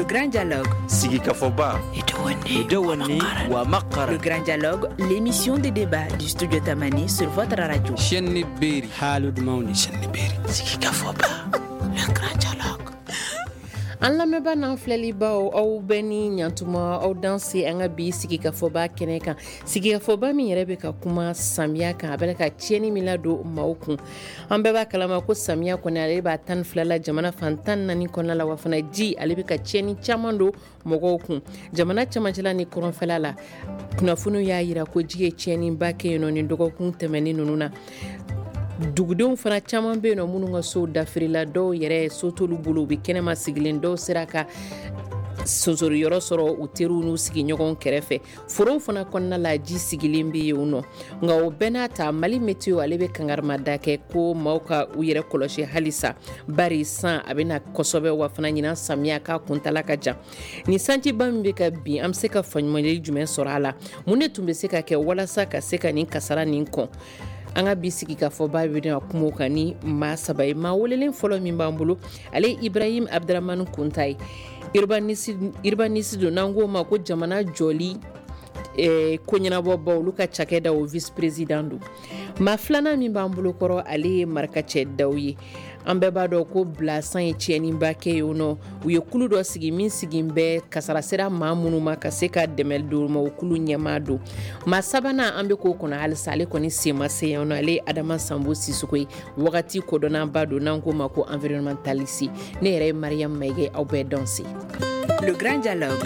grand dialogue. Sigikafoba. Idewani wa Makara. Le grand dialogue, l'émission de débat du studio Tamani sur votre radio. Chenni Beri. Halud Mauni. Chenni Beri. Sigikafoba. Le grand dialogue. An lamɛnba n'an filɛlibaw aw bɛɛ ni ɲantuma aw danse an ka bi sigikafoba kɛnɛ kan sigikafoba min yɛrɛ bɛ ka kuma samiya kan a bɛ ka tiɲɛni min ladon maaw kun an bɛɛ b'a kalama ko samiya kɔni ale b'a 12 la jamana fan 14 kɔnɔna la wa fana ji ale bɛ ka tiɲɛni caman don mɔgɔw kun jamana camancɛla ni kɔrɔnfɛla la kunnafoniw y'a yira ko ji ye tiɲɛniba kɛ yen nɔ ni dɔgɔkun tɛmɛnen ninnu na dugudenw fana caman bɛ yen nɔ minnu ka sow dafirila dɔw yɛrɛ so t'olu bolo u bɛ kɛnɛma sigilen dɔw sera ka sonsori yɔrɔ sɔrɔ u teriw n'u sigiɲɔgɔn kɛrɛfɛ forow fana kɔnɔna la ji sigilen bɛ yen nɔ nka o bɛɛ n'a ta mali météo ale bɛ kangarimada kɛ ko maaw ka u yɛrɛ kɔlɔsi halisa bari san a bɛna kosɛbɛ wa fana ɲinan samiya k'a kuntala ka jan ni sanjiba min bɛ ka bin an bɛ se ka faɲumanyali jumɛn sɔrɔ a la mun de tun bɛ se ka kɛ walasa ka se ka nin kasara nin kɔn an ka bi sigi ka fɔ ba bɛ na kuma kan ni maa saba ye maa welelen fɔlɔ min b'an bolo ale Ibrahim Abdramane Kunta ye urbaniste don n'an k'o ma ko jamana jɔli ko ɲɛnabɔbaw olu ka cakɛda o vice président don maa filanan min b'an bolo kɔrɔ ale ye Marikacɛ Dawu ye an bɛɛ b'a dɔn ko Bilasan ye tiɲɛniba kɛ yen nɔ u ye kulu dɔ sigi min sigin bɛ kasara sera maa minnu ma ka se ka dɛmɛ don ma o kulu ɲɛmaa don maa sabanan an bɛ k'o kɔnɔ halisa ale kɔni sen ma se yan nɔ ale ye Adama Sambo Sisoko ye wagati kodɔnnaba don n'an k'o ma ko environnementaliste ne yɛrɛ ye Mariam Maige aw bɛɛ dɔnse. Le grand dialogue.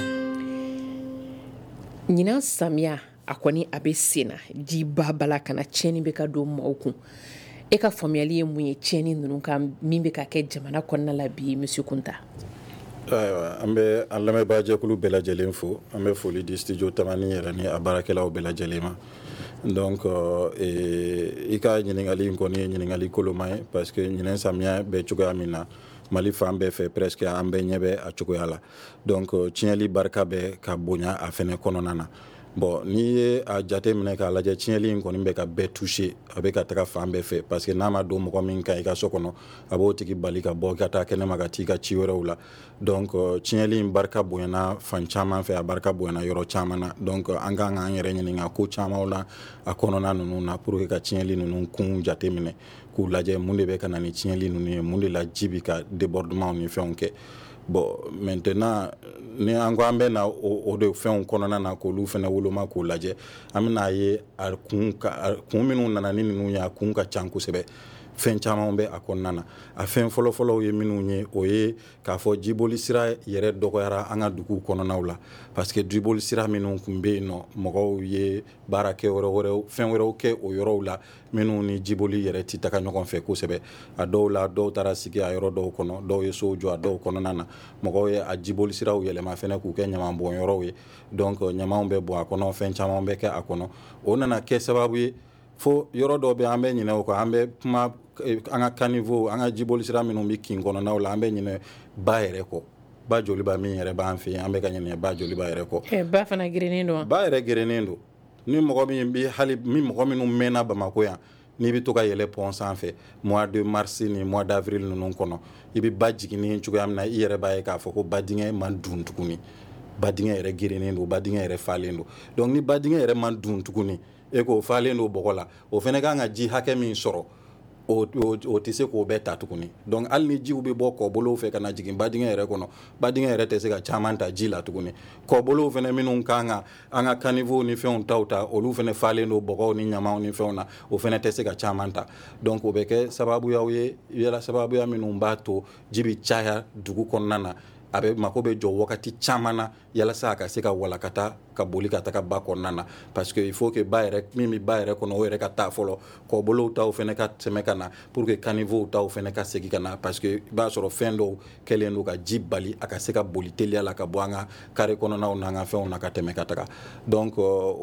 ɲinan samiya a kɔni a bɛ sen na jiba bala kana tiɲɛni bɛ ka don maaw kun e ka faamuyali ye mun ye tiɲɛni ninnu kan min bɛ ka kɛ jamana kɔnɔna la bi monsieur Kunta? Ayiwa an bɛ an lamɛnbaa jɛkulu bɛɛ lajɛlen fo an bɛ foli di studio Tamani yɛrɛ ni a baarakɛlaw bɛɛ lajɛlen ma donc i ka ɲininkali in kɔni ye ɲininkali koloma ye parce que ɲinan samiya bɛ cogoya min na Mali fan bɛɛ fɛ presque an bɛɛ ɲɛ bɛ a cogoya la donc tiɲɛli barika bɛ ka bonya a fɛnɛ kɔnɔna na bon n'i ye a jate minɛ k'a lajɛ tiɲɛli in kɔni bɛ ka bɛɛ toucher a bɛ ka taga fan bɛɛ fɛ parce que n'a ma don mɔgɔ min kan i ka so kɔnɔ a b'o tigi bali ka bɔ ka taa kɛnɛma ka t'i ka ci wɛrɛw la donc tiɲɛli in barika bonyana fan caman fɛ a barika bonyana yɔrɔ caman na donc an kan k'an yɛrɛ ɲininka ko camanw na a kɔnɔna ninnu na pour que ka tiɲɛli ninnu kun jate minɛ k'u lajɛ mun de bɛ ka na ni tiɲɛli ninnu ye mun de la ji bɛ ka débordement ni fɛnw kɛ bon maintenant ni an ko an bɛ na o de fɛnw kɔnɔna na k'olu fɛnɛ woloma k'o lajɛ an bɛna ye a kun minnu nana ni ninnu ye a kun ka can kosɛbɛ fɛn caman bɛ a kɔnɔna na a fɛn fɔlɔfɔlɔw ye minnu ye o ye k'a fɔ jiboli sira yɛrɛ dɔgɔyara an ka duguw kɔnɔnaw la parce que jiboli sira minnu tun bɛ yen nɔ mɔgɔw ye baarakɛ wɛrɛw fɛn wɛrɛw kɛ o yɔrɔw la minnu ni jiboli yɛrɛ ti taga ɲɔgɔn fɛ kosɛbɛ a dɔw la dɔw taara sigi a yɔrɔ dɔw kɔnɔ dɔw ye sow jɔ a dɔw kɔnɔna na mɔgɔw ye a jiboli siraw yɛlɛma fɛnɛ k'u kɛ ɲaman bɔn yɔrɔw ye donc ɲamanw bɛ bɔn a kɔnɔ fɛn caman bɛ kɛ a kɔnɔ o nana kɛ sababu ye fo yɔrɔ dɔw bɛ an bɛ ɲinɛ o kan an bɛ kuma an ka caniveau an ka jiboli sira minnu bɛ kin kɔnɔnaw la an bɛ ɲinɛ ba yɛrɛ kɔ ba joliba min yɛrɛ b'an fɛ yen an bɛ ka ɲinɛ ba joliba yɛrɛ kɔ ba fana gerennen don ba yɛrɛ gerennen don ni mɔgɔ min bɛ hali min mɔgɔ minnu mɛnna Bamakɔ yan n'i bɛ to ka yɛlɛ pont sanfɛ mois de mars ni mois d'avril ninnu kɔnɔ i bɛ ba jiginni cogoya min na i yɛrɛ b'a ye k'a fɔ ko ba dingɛ man dun tuguni ba dingɛ yɛrɛ gerennen don ba dingɛ yɛrɛ falen don donc ni ba dingɛ yɛrɛ man dun tuguni e ko falen don bɔgɔ la o fɛnɛ kan ka ji hakɛ min sɔrɔ o tɛ se k'o bɛɛ ta tuguni donc hali ni jiw bɛ bɔ kɔbolow fɛ ka na jigin ba dingɛ yɛrɛ kɔnɔ ba dingɛ yɛrɛ tɛ se ka caman ta ji la tuguni kɔbolow fɛnɛ minnu kan ka an ka caniveau ni fɛnw ta olu fɛnɛ falen don bɔgɔw ni ɲamaw ni fɛnw na o fɛnɛ tɛ se ka caman ta donc o bɛ kɛ sababuyaw ye yala sababuya minnu b'a to ji bɛ caya dugu kɔnɔna na a bɛ mako bɛ jɔ wagati caman na yalasa a ka se ka walakata ka boli ka taga ba kɔnɔna na parce que il faut que ba yɛrɛ min bɛ ba yɛrɛ kɔnɔ o yɛrɛ ka taa fɔlɔ kɔbolow taw fɛnɛ ka tɛmɛ ka na pour que caniveau taw fɛnɛ ka segin ka na parce que i b'a sɔrɔ fɛn dɔw kɛlen don ka ji bali a ka se ka boli teliya la ka bɔ an ka carré kɔnɔnaw n'an ka fɛnw na ka tɛmɛ ka taga donc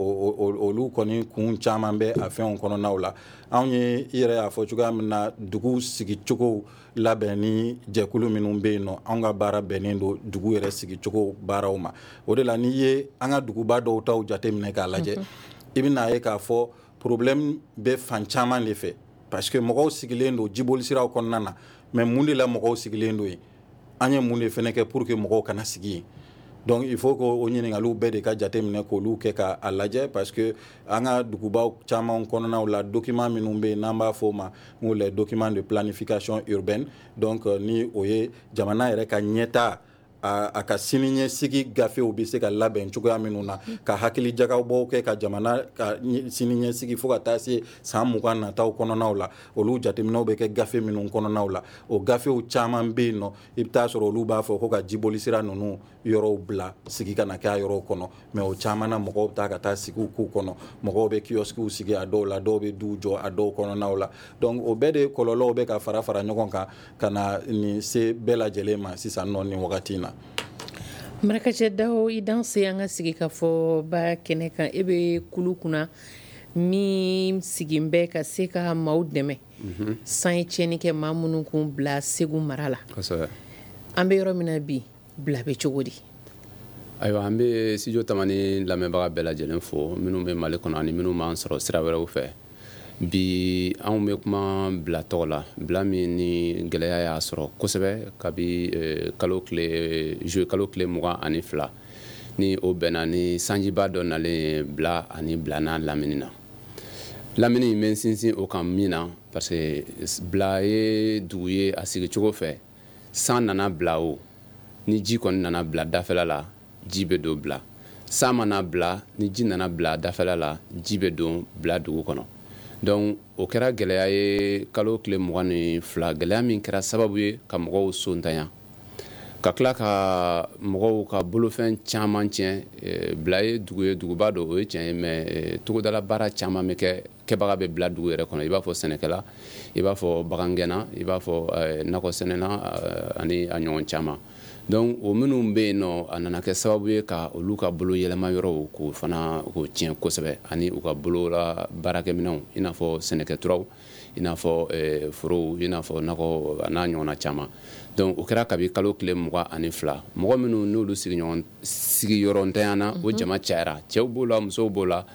olu kɔni kun caman bɛ a fɛnw kɔnɔnaw la anw ye i yɛrɛ y'a fɔ cogoya min na dugu sigicogow labɛn ni jɛkulu minnu bɛ yen nɔ anw ka baara bɛnnen don dugu yɛrɛ sigicogo baaraw ma o de la n'i ye an ka duguba dɔw taw jateminɛ k'a lajɛ i bɛna ye k'a fɔ problème bɛ fan caman de fɛ parce que mɔgɔw sigilen don jiboli siraw kɔnɔna na mais mun de la mɔgɔw sigilen don yen an ye mun de fɛnɛ kɛ pour que mɔgɔw kana sigi yen. Donc il faut que o ɲininkaliw bɛɛ de ka jateminɛ k'olu kɛ k'a lajɛ parce que an ka dugubaw caman kɔnɔnaw la document minnu bɛ yen n'an b'a fɔ o ma ko les documents de planification urbaine, donc ni o ye jamana yɛrɛ ka ɲɛtaa a ka siniɲɛsigi gafew bɛ se ka labɛn cogoya minnu na ka hakili jagabɔw kɛ ka jamana ka siniɲɛsigi fo ka taa se san 20 nataw kɔnɔnaw la, olu jateminɛw bɛ kɛ gafe minnu kɔnɔnaw la. O gafew caman bɛ yen nɔ i bɛ taa sɔrɔ olu b'a fɔ ko ka jiboli sira ninnu yɔrɔw bila sigi ka na kɛ a yɔrɔw kɔnɔ, mais o caman na mɔgɔw bɛ taa ka taa sigiw k'u kɔnɔ, mɔgɔw bɛ kiosques sigi a dɔw la, dɔw bɛ duw jɔ a dɔw kɔnɔnaw la. Donc o bɛɛ de kɔlɔlɔw bɛ ka fara fara ɲɔgɔn kan ka na nin se bɛɛ lajɛlen ma sisan nɔ nin wagati in na. Marakacɛ Dawo, i dan se an ka sigi ka fɔ ba kɛnɛ kan, e bɛ kulu kunna min sigin bɛ ka se ka maaw dɛmɛ san ye tiɲɛni kɛ maa minnu kun bila Segu mara la. An bɛ yɔrɔ min na bi, bila bɛ cogo di? Ayiwa, an bɛ studio Tamani lamɛnbaga bɛɛ lajɛlen fo minnu bɛ Mali kɔnɔ ani minnu b'an sɔrɔ sira wɛrɛw fɛ. Bi anw bɛ kuma bila tɔgɔ la, bila min ni gɛlɛya y'a sɔrɔ kosɛbɛ kabi kalo tile 22 ni o bɛnna ni sanjiba dɔ nalen bila ani bilana lamini na. Lamini in bɛ sinsin o kan min na parce que bila ye dugu ye a sigi cogo fɛ, san nana bila o ni ji kɔni nana bila dafɛla la, ji bɛ don bila. San mana bila ni ji nana bila dafɛla la, ji bɛ don bila dugu kɔnɔ. Donc o kɛra gɛlɛya ye kalo tile 22, gɛlɛya min kɛra sababu ye ka mɔgɔw sontanya, ka tila ka mɔgɔw ka bolofɛn caman tiɲɛ. Bila ye dugu ye, duguba don, o ye tiɲɛ ye, mais togodala baara caman bɛ kɛ, kɛbaga bɛ bila dugu yɛrɛ kɔnɔ. I b'a fɔ sɛnɛkɛla, i b'a fɔ bagangɛnna, i b'a fɔ nakɔsɛnɛna ani a ɲɔgɔn caman. Donc o minnu bɛ yen nɔ a nana kɛ sababu ye ka olu ka bolo yɛlɛma yɔrɔw k'o fana k'o tiɲɛ kosɛbɛ, ani u ka bolo la baarakɛminɛnw i n'a fɔ sɛnɛkɛturaw, i n'a fɔ forow, i n'a fɔ nakɔ a n'a ɲɔgɔnna caman. Donc o kɛra kabi kalo tile 22, mɔgɔ minnu n'olu sigiyɔrɔntanyana o jama cayara, cɛw b'o la, musow b'o la.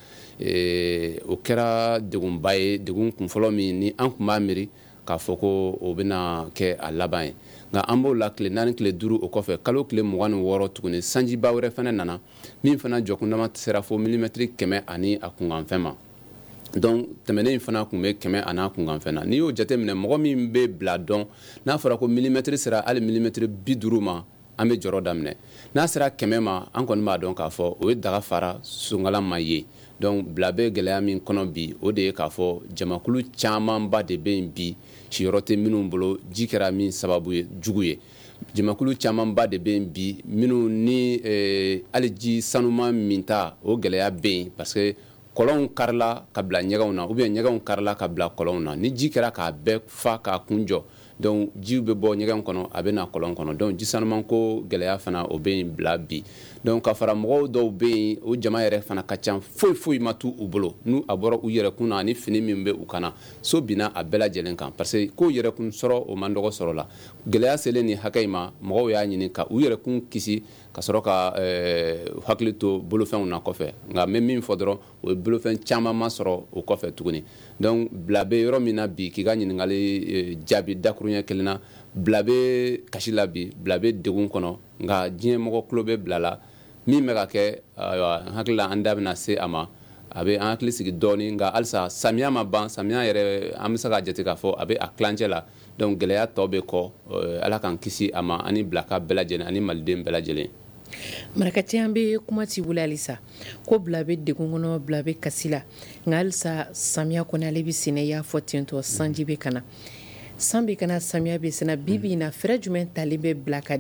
O kɛra degunba ye, degun kunfɔlɔ min ni an tun b'a miiri k'a fɔ ko o bɛna kɛ a laban ye, nka an b'o la tile 4 tile 5 o kɔfɛ kalo tile 26 tuguni sanjiba wɛrɛ fana nana min fana jɔkundama sera fo milimetiri 100 ani a kunkanfɛn ma. Donc tɛmɛnen in fana tun bɛ 100 ani a kunkanfɛn na. N'i y'o jateminɛ mɔgɔ min bɛ bila dɔn n'a fɔra ko milimetiri sera hali milimetiri 50 ma, an bɛ jɔrɔ daminɛ. N'a sera 100 ma, an kɔni b'a dɔn k'a fɔ o ye daga fara songala ma ye. Donc bila bɛ gɛlɛya min kɔnɔ bi, o de ye k'a fɔ jamakulu camanba de bɛ yen bi, siyɔrɔ tɛ minnu bolo, ji kɛra min sababu ye jugu ye. Jamakulu camanba de bɛ yen bi minnu ni hali ji sanuma min ta o gɛlɛya bɛ yen parce que kɔlɔnw karila ka bila ɲɛgɛnw na, ou bien ɲɛgɛnw karila ka bila kɔlɔnw na. Ni ji kɛra k'a bɛɛ fa k'a kun jɔ, donc jiw bɛ bɔ ɲɛgɛn kɔnɔ a bɛ na kɔlɔn kɔnɔ. Donc ji sanumanko gɛlɛya fana o bɛ yen bila bi. Donc ka fara mɔgɔw dɔw bɛ yen o jama yɛrɛ fana ka ca, foyi ma t'u bolo n'u a bɔra u yɛrɛkun na ani fini min bɛ u kana, so binna a bɛɛ lajɛlen kan parce que ko yɛrɛkun sɔrɔ o man dɔgɔ sɔrɔ la. Gɛlɛya selen nin hakɛ in ma, mɔgɔw y'a ɲini ka u yɛrɛkun kisi ka sɔrɔ ka hakili to bolofɛnw na kɔfɛ. Nka mɛ min fɔ dɔrɔn o ye bolofɛn caman ma sɔrɔ o kɔfɛ tuguni. Donc bila bɛ yɔrɔ min na bi k'i ka ɲininkali jaabi dakuruɲɛ kelen na, bila bɛ kasi la bi, bila bɛ degun kɔnɔ, nka diɲɛ mɔgɔ tulo bɛ bila la min bɛ ka kɛ, n hakili la an da bɛna se a ma, a bɛ an hakili sigi dɔɔni, nka halisa samiya ma ban, samiya yɛrɛ an bɛ se k'a jate k'a fɔ a bɛ a tilancɛ la. Donc gɛlɛya tɔ bɛ kɔ, ala k'an kisi a ma ani bilaka bɛɛ lajɛlen ani maliden bɛɛ lajɛlen. Marakacɛ, an bɛ kuma t'i bolo halisa ko bila bɛ degun kɔnɔ, bila bɛ kasi la, nka halisa samiya kɔnɔ ale bɛ sɛnɛ, i y'a fɔ ten tɔ, sanji bɛ kana, san bɛ kana, samiya bɛ sɛnɛ. Bibi in na fɛɛrɛ jumɛn talen bɛ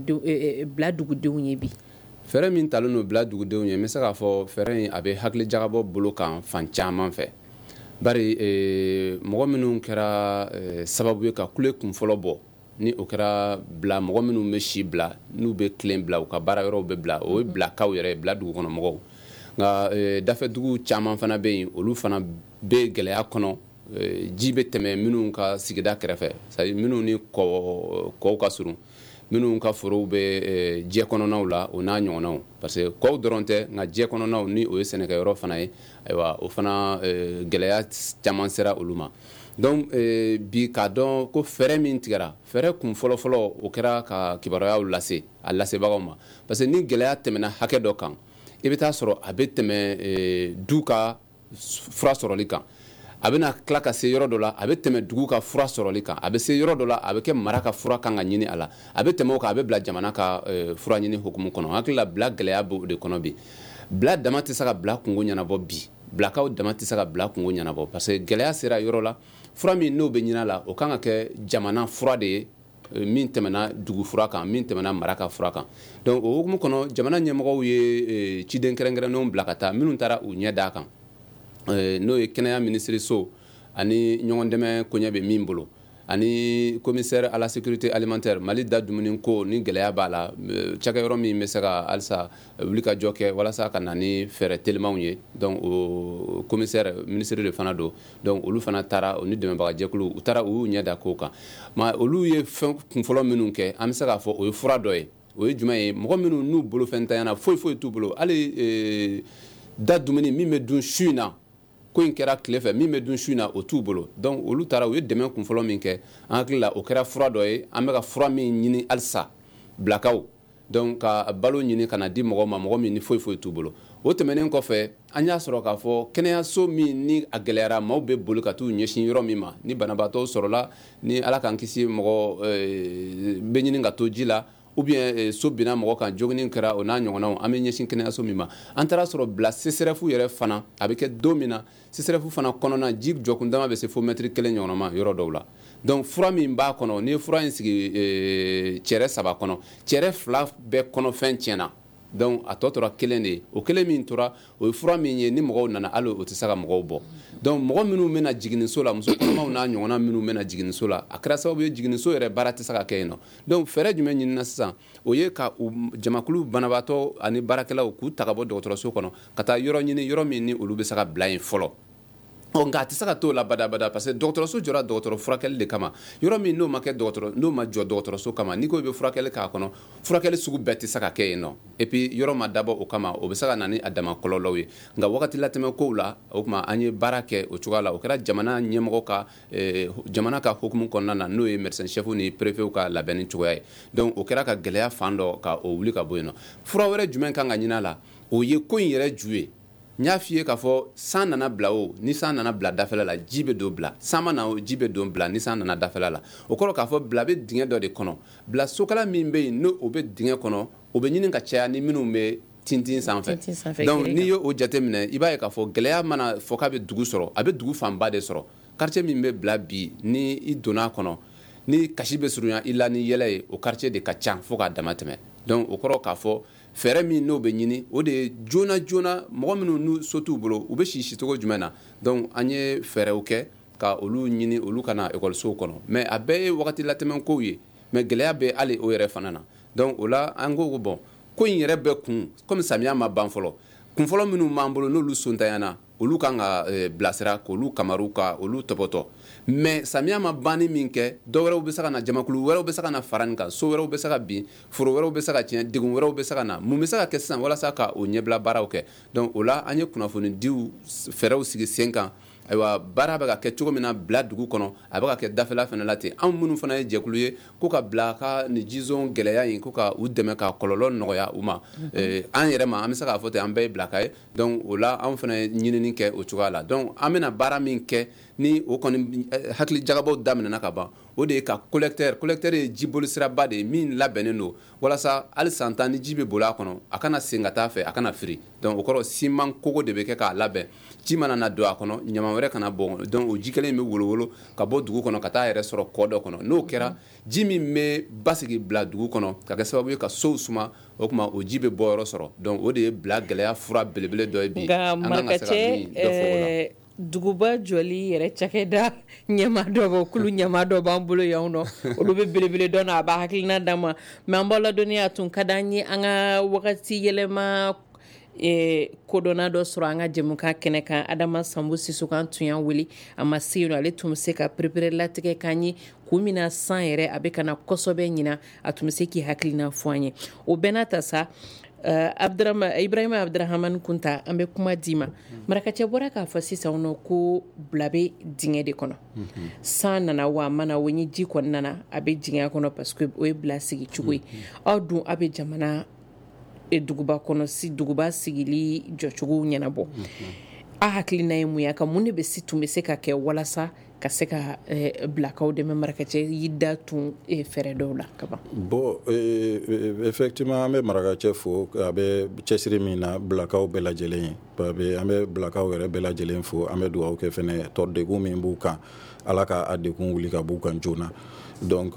bila dugudenw ye bi? Fɛɛrɛ min talen no bila dugudenw ye, n bɛ se k'a fɔ fɛɛrɛ in a bɛ hakili jagabɔ bolo kan fan caman fɛ. Bari mɔgɔ minnu kɛra sababu ye ka kule kunfɔlɔ bɔ, ni o kɛra bila mɔgɔ minnu bɛ si bila, n'u bɛ tilen bila, u ka baara yɔrɔw bɛ bila, o ye bilakaw yɛrɛ, bila dugu kɔnɔ mɔgɔw. Nka dafɛ dugu caman fana bɛ yen, olu fana bɛ gɛlɛya kɔnɔ, ji bɛ tɛmɛ minnu ka sigida kɛrɛfɛ, minnu ni kɔw ka surun, minnu ka forow bɛ jɛ kɔnɔnaw la o n'a ɲɔgɔnnaw, parce que kɔw dɔrɔn tɛ, nka jɛ kɔnɔnaw ni o ye sɛnɛkɛyɔrɔ fana ye, ayiwa o fana gɛlɛya caman sera olu ma. donc bi k'a dɔn ko fɛɛrɛ min tigɛra fɛɛrɛ kun fɔlɔfɔlɔ o kɛra ka kibaruyaw lase a lasebagaw ma parce que ni gɛlɛya tɛmɛna hakɛ dɔ kan i bɛ taa sɔrɔ a bɛ tɛmɛ du ka fura sɔrɔli kan a bɛna tila ka se yɔrɔ dɔ la a bɛ tɛmɛ dugu ka fura sɔrɔli kan a bɛ se yɔrɔ dɔ la a bɛ kɛ mara ka fura kan ka ɲini a la a bɛ tɛmɛ o kan a bɛ bila jamana ka fura ɲini hukumu kɔnɔ hakili la bila gɛlɛya b'o de kɔnɔ bi bila dama tɛ se ka bila kungo ɲɛnabɔ bi bilakaw dama tɛ se ka bila kungo ɲɛnabɔ parce que gɛlɛya sera yɔrɔ la fura min n'o bɛ ɲini a la o kan ka kɛ jamana fura de ye min tɛmɛna dugu fura kan min tɛmɛna mara ka fura kan donc o hukumu kɔnɔ jamana ɲɛmɔgɔw ye ciden kɛrɛnkɛrɛnnenw bila ka taa minnu taara u ɲɛ d'a kan n'o ye kɛnɛya minisiriso ani ɲɔgɔn dɛmɛ koɲɛ bɛ min bolo ani commissaire à la sécurité alimentaire mali da dumuni ko ni gɛlɛya b'a la cakɛyɔrɔ min bɛ se ka halisa wuli ka jɔ kɛ walasa ka na ni fɛɛrɛ telimanw ye donc o commissaire ministre de fana don donc olu fana taara o ni dɛmɛbaga jɛkulu u taara u y'u ɲɛ da kow kan ma olu ye fɛn kunfɔlɔ minnu kɛ an bɛ se k'a fɔ o ye fura dɔ ye o ye jumɛn ye mɔgɔ minnu n'u bolo fɛn tanyana foyi foyi t'u bolo hali da dumuni min bɛ dun su in na ko in kɛra tile fɛ min bɛ dun su in na o t'u bolo donc olu taara u ye dɛmɛ kunfɔlɔ min kɛ an hakili la o kɛra fura dɔ ye an bɛ ka fura min ɲini halisa bilakaw donc ka balo ɲini ka na di mɔgɔ ma mɔgɔ min ni foyi foyi t'u bolo o tɛmɛnen kɔfɛ an y'a sɔrɔ k'a fɔ kɛnɛyaso min ni a gɛlɛyara maaw bɛ boli ka t'u ɲɛsin yɔrɔ min ma ni banabaatɔw sɔrɔla ni ala k'an kisi mɔgɔ bɛ ɲini ka to ji la ou bien so binna mɔgɔ kan joginni kɛra o n'a ɲɔgɔnnaw an bɛ ɲɛsin kɛnɛyaso min ma an taara sɔrɔ bila CSRF yɛrɛ fana a bɛ kɛ don min na CSRF fana kɔnɔna ji jɔkundama bɛ se fo mètre 1 ɲɔgɔnna ma yɔrɔ dɔw la donc fura min b'a kɔnɔ n'i ye fura in sigi cɛrɛ 3 kɔnɔ cɛrɛ 2 bɛɛ kɔnɔfɛn tiɲɛna donc a tɔ tora 1 de ye o 1 min tora o ye fura min ye ni mɔgɔw nana hali o tɛ se ka mɔgɔw bɔ donc mɔgɔ minnu bɛna jiginniso la muso kɔnɔmaw n'a ɲɔgɔnna minnu bɛna jiginniso la a kɛra sababu ye jiginniso yɛrɛ baara tɛ se ka kɛ yen nɔ donc fɛɛrɛ jumɛn ɲinina sisan o ye ka jamakulu banabaatɔ ani baarakɛlaw k'u ta ka bɔ dɔgɔtɔrɔso kɔnɔ ka taa yɔrɔ ɲini yɔrɔ min ni olu bɛ se ka bila yen fɔlɔ nka a tɛ se ka t'o la badabada parce que dɔgɔtɔrɔso jɔra dɔgɔtɔrɔ furakɛli de kama yɔrɔ min n'o ma jɔ dɔgɔtɔrɔso kama n'i ko i bɛ furakɛli k'a kɔnɔ furakɛli sugu bɛɛ tɛ se ka kɛ yen nɔ et puis yɔrɔ ma dabɔ o kama o bɛ se ka na ni a dama kɔlɔlɔw ye nka wagati latɛmɛ kow la o tuma an ye baara kɛ o cogoya la o kɛra jamana ɲɛmɔgɔ ka jamana ka hukumu kɔnɔna na n'o ye médecin chef ni préfet ka labɛnni cogoya ye donc o kɛra ka gɛlɛya fan dɔ ka o wuli ka bɔ yen nɔ fura wɛrɛ jumɛn kan ka ɲini a la o ye ko in yɛrɛ ju ye n y'a f'i ye k'a fɔ san nana bila o ni san nana bila dafɛla la ji bɛ don bila san ma na o ji bɛ don bila ni san nana dafɛla la o kɔrɔ k'a fɔ bila bɛ dingɛ dɔ de kɔnɔ bila sokala min bɛ yen n'o bɛ dingɛ kɔnɔ o bɛ ɲini ka caya ni minnu bɛ tintin sanfɛ donc n'i y'o jate minɛ i b'a ye k'a fɔ gɛlɛya mana fɔ k'a bɛ dugu sɔrɔ a bɛ dugu fanba de sɔrɔ quartier min bɛ bila bi ni i donna kɔnɔ ni kasi bɛ surunya i la ni yɛlɛ ye o quartier de ka ca fo k'a dama tɛmɛ donc o kɔrɔ k'a fɔ fɛɛrɛ min n'o bɛ ɲini o de ye joona joona mɔgɔ minnu n'u so t'u bolo u bɛ si cogo jumɛn na donc an ye fɛɛrɛw kɛ ka olu ɲini olu ka na ekɔlisow kɔnɔ mais a bɛɛ ye wagati latɛmɛ kow ye mais gɛlɛya bɛ hali o yɛrɛ fana na donc o la an ko bon ko in yɛrɛ bɛ kun comme samiya ma ban fɔlɔ kunfɔlɔ minnu b'an bolo n'olu sontanyana olu kan ka bilasira k'olu kamaru ka olu tɔpɔtɔ mais samiya ma banni min kɛ dɔwɛrɛw bɛ se ka na jamakulu wɛrɛw bɛ se ka na fara nin kan so wɛrɛw bɛ se ka bin foro wɛrɛw bɛ se ka tiɲɛ degun wɛrɛw bɛ se ka na mun bɛ se ka kɛ sisan walasa ka o ɲɛbila baaraw kɛ donc o la an ye kunnafonidiw fɛɛrɛw sigi sen kan ayiwa baara bɛ ka kɛ cogo min na bila dugu kɔnɔ a bɛ ka kɛ dafɛla fana la ten anw minnu fana ye jɛkulu ye ko ka bila ka nin jizɔn gɛlɛya in ko ka u dɛmɛ ka kɔlɔlɔ nɔgɔya u ma an yɛrɛ ma an bɛ se k'a fɔ ten an bɛɛ ye bilaka ye donc o la anw fana ye ɲinini kɛ o cogoya la donc an bɛna baara min kɛ ni o kɔni hakili jagabaw daminɛna ka ban o de ye ka collecteur ye jibolisiraba de ye min labɛnnen don walasa hali san tan ni ji bɛ boli a kɔnɔ a kana sen ka taa fɛ a kana firi donc o kɔrɔ siman kogo de bɛ kɛ k'a labɛn ji mana na don a kɔnɔ ɲama wɛrɛ kana bɔ donc o ji kelen in bɛ wolowolo ka bɔ dugu kɔnɔ ka taa yɛrɛ sɔrɔ kɔ dɔ kɔnɔ n'o kɛra ji min bɛ basigi bila dugu kɔnɔ ka kɛ sababu ye ka sow suma o tuma o ji bɛ bɔ yɔrɔ sɔrɔ donc o de ye bila gɛlɛya fura belebele dɔ ye bi an kan ka se ka min dɔ fɔ o la. duguba jɔli yɛrɛ cakɛda ɲɛma dɔ bɔ kulu ɲɛma dɔ b'an bolo yan nɔ olu bɛ belebele dɔ na a b'a hakilina d'an ma mais an b'aw ladɔnniya tun ka d'an ye an ka wagati yɛlɛma kodɔnna dɔ sɔrɔ an ka jɛmukan kɛnɛ kan Adama Sambu Siso kan tun y'an wele a ma se yen nɔ ale tun bɛ se ka perepere latigɛ k'an ye kun min na san yɛrɛ a bɛ ka na kɔsɔbɛ ɲina a tun bɛ se k'i hakilina fɔ an ye o bɛɛ n'a ta sa Ibrahima Abdrahman Kunta an bɛ kuma d'i ma marakacɛ bɔra k'a fɔ sisan nɔ ko bila bɛ dingɛ de kɔnɔ san nana wa mana o ni ji kɔnɔna na a bɛ dingɛ kɔnɔ parce que o ye bila sigi cogo ye aw dun a bɛ jamana duguba kɔnɔ duguba sigili jɔcogo ɲɛnabɔ a hakilina ye mun ye ka mun de tun bɛ se ka kɛ walasa ka se ka bilakaw dɛmɛ marakacɛ y'i da tun fɛɛrɛ dɔw la kaban. Bon effectivement an bɛ marakacɛ fo a bɛ cɛsiri min na bilakaw bɛɛ lajɛlen ye an bɛ bilakaw yɛrɛ bɛɛ lajɛlen fo an bɛ dugawu kɛ fɛnɛ tɔdegun min b'u kan ala ka a degun wuli ka b'u kan joona donc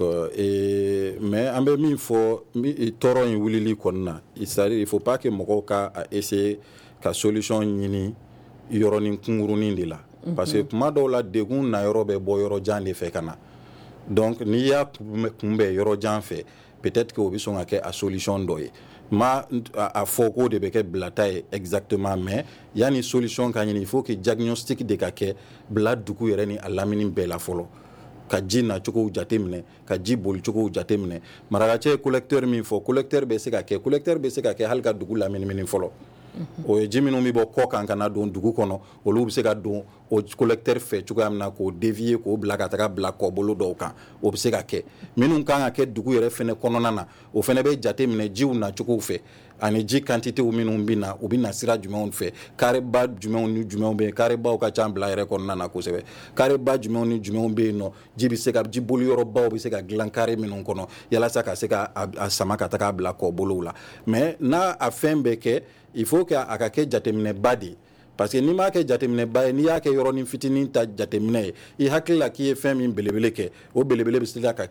mais an bɛ min fɔ tɔɔrɔ in wulili kɔnɔna na c'est-à-dire il faut pas que mɔgɔw ka essayer ka solution ɲini yɔrɔnin kungurunin de la parce que kuma dɔw la degun na yɔrɔ bɛ bɔ yɔrɔ jan de fɛ ka na donc n'i y'a kunbɛn yɔrɔ jan fɛ peut-être que o bɛ sɔn ka kɛ a solution dɔ ye ma a fɔ k'o de bɛ kɛ bilata ye exactement mais yanni solution ka ɲini il faut que diagnostic de ka kɛ bila dugu yɛrɛ ni a lamini bɛɛ la fɔlɔ ka ji nacogow jateminɛ ka ji bolicogow jateminɛ marakacɛ ye collecteur min fɔ collecteur bɛ se ka kɛ hali ka dugu laminimini fɔlɔ o ye ji minnu bɛ bɔ kɔ kan ka na don dugu kɔnɔ olu bɛ se ka don o collecteur fɛ cogoya min na k'o dévier k'o bila ka taga bila kɔbolo dɔw kan o bɛ se ka kɛ minnu kan ka kɛ dugu yɛrɛ fɛnɛ kɔnɔna na o fɛnɛ bɛ jateminɛ jiw nacogow fɛ ani ji quantité minnu bɛ na u bɛ na sira jumɛnw fɛ carreba jumɛnw ni jumɛnw bɛ yen carrebaw ka ca bila yɛrɛ kɔnɔna na kosɛbɛ carreba jumɛnw ni jumɛnw bɛ yen nɔ ji bɛ se ka ji boli yɔrɔbaw bɛ se ka dilan carré minnu kɔnɔ yalasa ka se ka a sama ka taga bila kɔbolow la mais n'a a fɛn bɛɛ kɛ il faut que a ka kɛ jateminɛba de parce que n'i m'a kɛ jateminɛba ye n'i y'a kɛ yɔrɔnin fitinin ta jateminɛ ye i hakili la k'i ye fɛn min belebele kɛ o belebele bɛ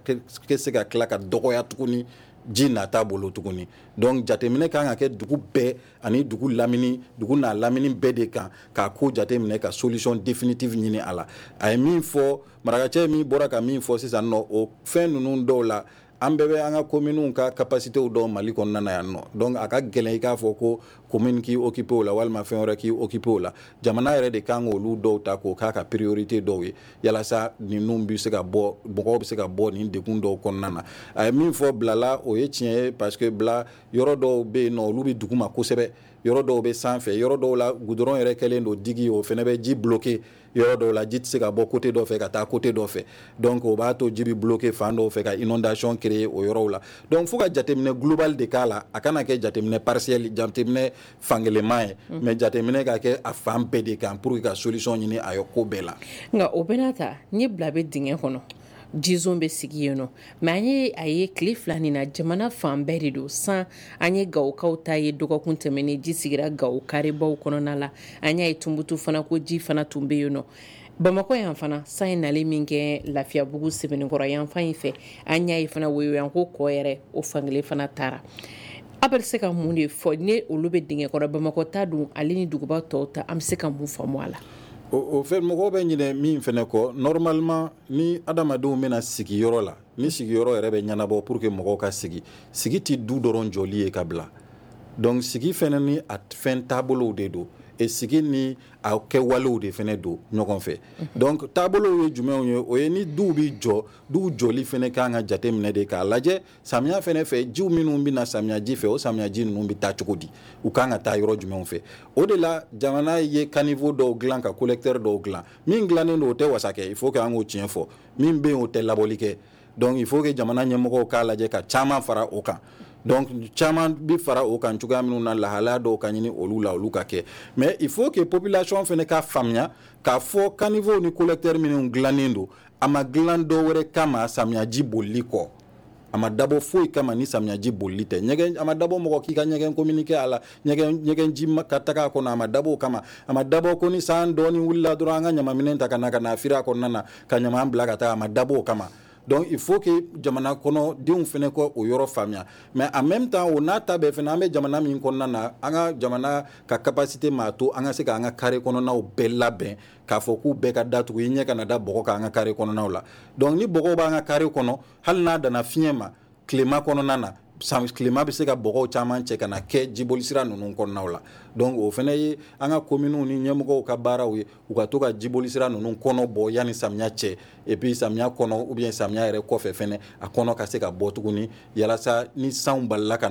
se ka tila ka dɔgɔya tuguni ji nata bolo tuguni donc jateminɛ kan ka kɛ dugu bɛɛ ani dugu n'a lamini bɛɛ de kan k'a ko jateminɛ ka solution définitive ɲini a la a ye min fɔ marakacɛ min bɔra ka min fɔ sisan nɔ o fɛn ninnu dɔw la an bɛɛ bɛ an ka communes ka capacité dɔw Mali kɔnɔna na yan nɔ donc a ka gɛlɛn i k'a fɔ ko commune k'i occupé o la walima fɛn wɛrɛ k'i occupé o la jamana yɛrɛ de kan k'olu dɔw ta k'o k'a ka priorité dɔw ye yalasa ninnu bɛ se ka bɔ mɔgɔw bɛ se ka bɔ nin degun dɔw kɔnɔna na a ye min fɔ bilala o ye tiɲɛ ye parce que bila yɔrɔ dɔw bɛ yen nɔ olu bɛ dugu ma kosɛbɛ yɔrɔ dɔw bɛ sanfɛ yɔrɔ dɔw la goudron yɛrɛ kɛlen don digi o fɛnɛ bɛ ji bloqué yɔrɔ dɔw la ji tɛ se ka bɔ côté dɔ fɛ ka taa côté dɔ fɛ donc o b'a to ji bɛ bloqué fan dɔw fɛ ka inondation créer o yɔrɔw la donc fo ka jateminɛ global de k'a la a kana kɛ jateminɛ partiel jateminɛ fankeleman ye mais jateminɛ ka kɛ a fan bɛɛ de kan pour que ka solution ɲini a ye ko bɛɛ la nka o bɛɛ n'a ta ni bila bɛ dingɛ kɔnɔ jizon bɛ sigi yen nɔ mais a ye tile fila nin na jamana fan bɛɛ de don san an ye Gawukaw ta ye dɔgɔkun tɛmɛnen ji sigira Gawo karebaw kɔnɔna la an y'a ye Tunbutu fana ko ji fana tun bɛ yen nɔ Bamakɔ yan fana san ye nali min kɛ Lafiyabugu Sebenikɔrɔ yan fan in fɛ an y'a ye fana Woyoyan ko kɔ yɛrɛ o fankelen fana taara a bɛ se ka mun de fɔ ne olu bɛ dingɛ kɔrɔ Bamakɔ ta dun ale ni duguba tɔw ta an bɛ se ka mun faamu a la o fɛn mɔgɔw bɛ ɲinɛ min fɛnɛ kɔ normalement ni adamadenw bɛna sigiyɔrɔ la ni sigiyɔrɔ yɛrɛ bɛ ɲɛnabɔ pour que mɔgɔw ka sigi tɛ du dɔrɔn jɔli ye ka bila donc sigi fɛnɛ ni a fɛn taabolow de don et sigi ni a kɛwalew de fɛnɛ don ɲɔgɔn fɛ donc taabolow ye jumɛnw ye o ye ni duw bɛ jɔ duw jɔli fɛnɛ kan ka jateminɛ de k'a lajɛ samiya fɛnɛ fɛ jiw minnu bɛ na samiyaji fɛ o samiyaji ninnu bɛ taa cogo di u kan ka taa yɔrɔ jumɛnw fɛ o de la jamana ye caniveau dɔw dilan ka collecteur dɔw dilan min dilannen don o tɛ wasa kɛ il faut que an k'o tiɲɛ fɔ min bɛ yen o tɛ labɔli kɛ donc il faut que jamana ɲɛmɔgɔw k'a lajɛ ka caman fara o kan donc caman bi fara o kan cogoya minnu na lahalaya dɔw ka ɲini olu la olu ka kɛ mais il faut que population fɛnɛ ka faamuya k'a fɔ caniveau ni collecteur minnu dilannen don a ma dilan dɔ wɛrɛ kama samiyaji bolili kɔ a ma dabɔ foyi kama ni samiyaji bolili tɛ ɲɛgɛn a ma dabɔ mɔgɔ k'i ka ɲɛgɛn communiqué a la ɲɛgɛn ji ka taga a kɔnɔ a ma dabɔ o kama a ma dabɔ ko ni san dɔɔni wulila dɔrɔn an ka ɲamaminɛ ta ka na firi a kɔnɔna na ka ɲama bila ka taa a ma dabɔ o kama donc il faut que jamana kɔnɔ denw fɛnɛ kɔ o yɔrɔ faamuya mais en même temps o n'a ta bɛɛ fɛnɛ an bɛ jamana min kɔnɔna na an ka jamana ka capacité m'a to an ka se ka an ka carré kɔnɔnaw bɛɛ labɛn k'a fɔ k'u bɛɛ ka datugu i ɲɛ kana da bɔgɔ kan an ka carré kɔnɔnaw la donc ni bɔgɔw b'an ka carré kɔnɔ hali n'a danna fiɲɛ ma tilema kɔnɔna na tilema bɛ se ka bɔgɔw caman cɛ ka na kɛ jibolisira ninnu kɔnɔnaw la donc o fɛnɛ ye an ka communes ni ɲɛmɔgɔw ka baaraw ye u ka to ka jibolisira ninnu kɔnɔ bɔ yanni samiya cɛ et puis samiya kɔnɔ ou bien samiya yɛrɛ kɔfɛ fɛnɛ a kɔnɔ ka se ka bɔ tuguni yalasa ni sanw balila ka na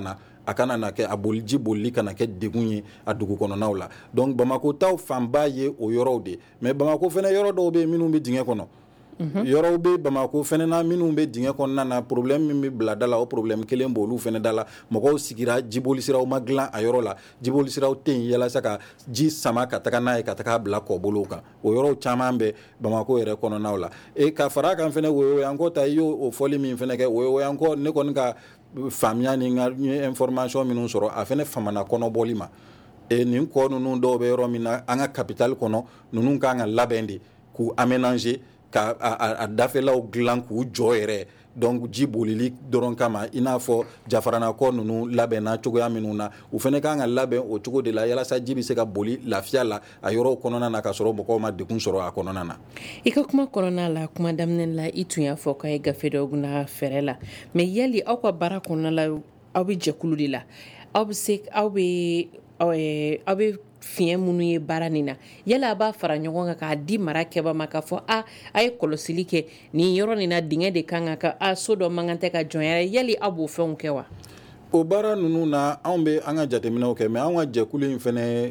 a kana na kɛ a ji bolili kana kɛ degun ye a dugu kɔnɔnaw la donc Bamako taw fanba ye o yɔrɔw de mais Bamako fɛnɛ yɔrɔ dɔw bɛ minnu bɛ dingɛ kɔnɔ yɔrɔw bɛ Bamako fɛnɛ na minnu bɛ dingɛ kɔnɔna na problème min bɛ bila da la o problème kelen b'olu fɛnɛ da la mɔgɔw sigira jiboli siraw ma dilan a yɔrɔ la jiboli siraw tɛ yen yalasa ka ji sama ka taga n'a ye ka taga bila kɔbolow kan o yɔrɔw caman bɛ Bamako yɛrɛ kɔnɔnaw la ka fara kan fɛnɛ woyoyanko ta i y'o fɔli min fɛnɛ kɛ woyoyanko ne kɔni ka faamuya ni n ye information minnu sɔrɔ a fɛnɛ famana kɔnɔbɔli ma nin kɔ ninnu dɔw bɛ yɔrɔ min na an ka capitale kɔnɔ ninnu kan ka labɛn de k'u aménager ka a dafɛlaw dilan k'u jɔ yɛrɛ donc ji bolili dɔrɔn kama i n'a fɔ jafaranakɔ ninnu labɛnna cogoya minnu na u fɛnɛ kan ka labɛn o cogo de la yalasa ji bɛ se ka boli lafiya la a yɔrɔw kɔnɔna na ka sɔrɔ mɔgɔw ma degun sɔrɔ a kɔnɔna na i ka kuma kɔnɔna la kuma daminɛ la i tun y'a fɔ k'a ye gafe dɔw na fɛrɛ la mais yali aw ka baara kɔnɔna la aw bɛ jɛkulu de la aw bɛ fiɲɛ minnu ye baara nin na yala a b'a fara ɲɔgɔn kan k'a di mara kɛba ma k'a fɔ a ye kɔlɔsili kɛ nin yɔrɔ nin na dingɛ de kan ka so dɔ man kan tɛ ka jɔnya yali aw b'o fɛnw kɛ wa o baara ninnu na anw bɛ an ka jateminɛw kɛ mais anw ka jɛkulu in fɛnɛ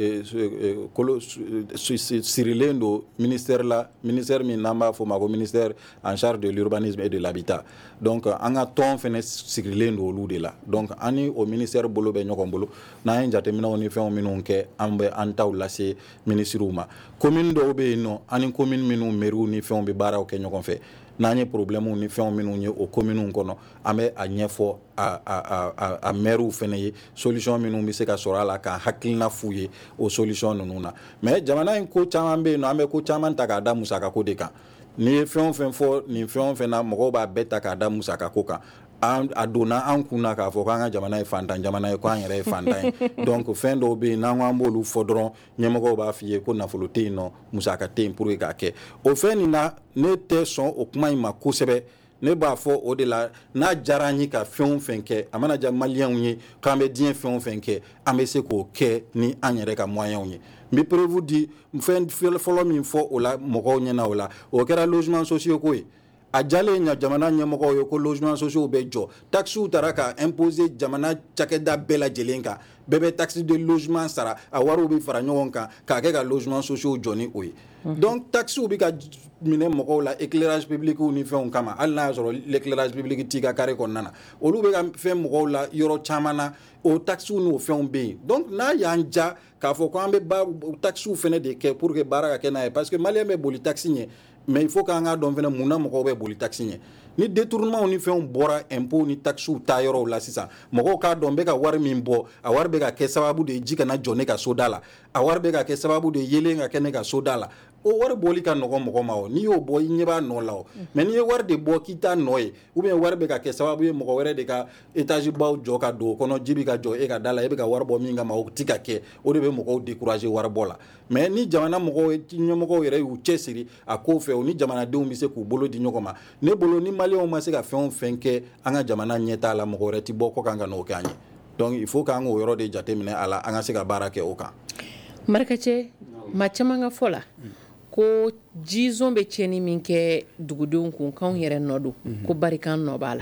sirilen don ministère min n'an b'a fɔ ma ko ministère en charge de l'urbanisme et de l'habitat donc an ka tɔn fɛnɛ sirilen don olu de la donc an ni o ministère bolo bɛ ɲɔgɔn bolo n'an ye jateminɛw ni fɛnw minnu kɛ an bɛ an taw lase ministres ma commune dɔw bɛ yen nɔ an ni commune minnu mairies ni fɛnw bɛ baaraw kɛ ɲɔgɔn fɛ n'an ye problème ni fɛnw minnu ye o communes kɔnɔ an bɛ a ɲɛfɔ a maires fɛnɛ ye solution minnu bɛ se ka sɔrɔ a la ka hakilina f'u ye o solution ninnu na mais jamana in ko caman bɛ yen nɔ an bɛ ko caman ta k'a da musaka ko de kan n'i ye fɛn o fɛn fɔ nin fɛn o fɛn na mɔgɔw b'a bɛɛ ta k'a da musaka ko kan a donna an kunna k'a fɔ k'an ka jamana ye fantan jamana ye k'an yɛrɛ ye fantan ye donc fɛn dɔw bɛ yen n'an ko an b'olu fɔ dɔrɔn ɲɛmɔgɔw b'a f'i ye ko nafolo tɛ yen nɔ musaka tɛ yen pour que k'a kɛ o fɛn nin na ne tɛ sɔn o kuma in ma kosɛbɛ ne b'a fɔ o de la n'a diyara an ye ka fɛn o fɛn kɛ a mana diya maliyɛnw ye k'an bɛ diɲɛ fɛn o fɛn kɛ an bɛ se k'o kɛ ni an yɛrɛ ka moyens ye n bɛ preuve di fɛn fɔlɔ min fɔ o la mɔgɔw ɲɛna o la o kɛra logement sociaux ko ye a jalen jamana ɲɛmɔgɔw ye ko logement sociaux bɛ jɔ taxes taara ka imposer jamana cakɛda bɛɛ lajɛlen kan bɛɛ bɛ taxe de logement sara a wariw bɛ fara ɲɔgɔn kan k'a kɛ ka logement sociaux jɔ ni o ye donc taxes bɛ ka minɛ mɔgɔw la éclairage public ni fɛnw kama hali n'a y'a sɔrɔ l'éclairage public t'i ka carré kɔnɔna na olu bɛ ka fɛn mɔgɔw la yɔrɔ caman na o taxes n'o fɛnw bɛ yen donc n'a y'an ja k'a fɔ ko an bɛ taxes fɛnɛ de kɛ pour que baara ka kɛ n'a ye parce que maliyɛn bɛ boli taxe ɲɛ mais il faut k'an ka dɔn fɛnɛ mun na mɔgɔw bɛ boli taxe ɲɛ ni détournement ni fɛnw bɔra impôt ni taxes ta yɔrɔw la sisan mɔgɔw k'a dɔn n bɛ ka wari min bɔ a wari bɛ ka kɛ sababu de ji kana jɔ ne ka soda la a wari bɛ ka kɛ sababu de yelen ka kɛ ne ka soda la o wari bɔli ka nɔgɔ mɔgɔ ma o n'i y'o bɔ i ɲɛ b'a nɔ la o mais n'i ye wari de bɔ k'i t'a nɔ ye ou bien wari bɛ ka kɛ sababu ye mɔgɔ wɛrɛ de ka étage baw jɔ ka don o kɔnɔ ji bɛ ka jɔ e ka da la e bɛ ka wari bɔ min kama o tɛ ka kɛ o de bɛ mɔgɔw décourager wari bɔ la mais ni jamana mɔgɔw ɲɛmɔgɔw yɛrɛ y'u cɛsiri a ko fɛ o ni jamanadenw bɛ se k'u bolo di ɲɔgɔn ma ne bolo ni maliyɛnw ma se ka fɛn o fɛn kɛ an ka jamana ɲɛtaa la mɔgɔ wɛrɛ tɛ bɔ kɔ kan ka n'o kɛ an ye donc il faut k'an k'o yɔrɔ de jateminɛ a la an ka se ka baara kɛ o kan Marikacɛ maa caman ka fɔ la ko jizɔn bɛ tiɲɛni min kɛ dugudenw kun k'anw yɛrɛ nɔ don ko barikan nɔ b'a la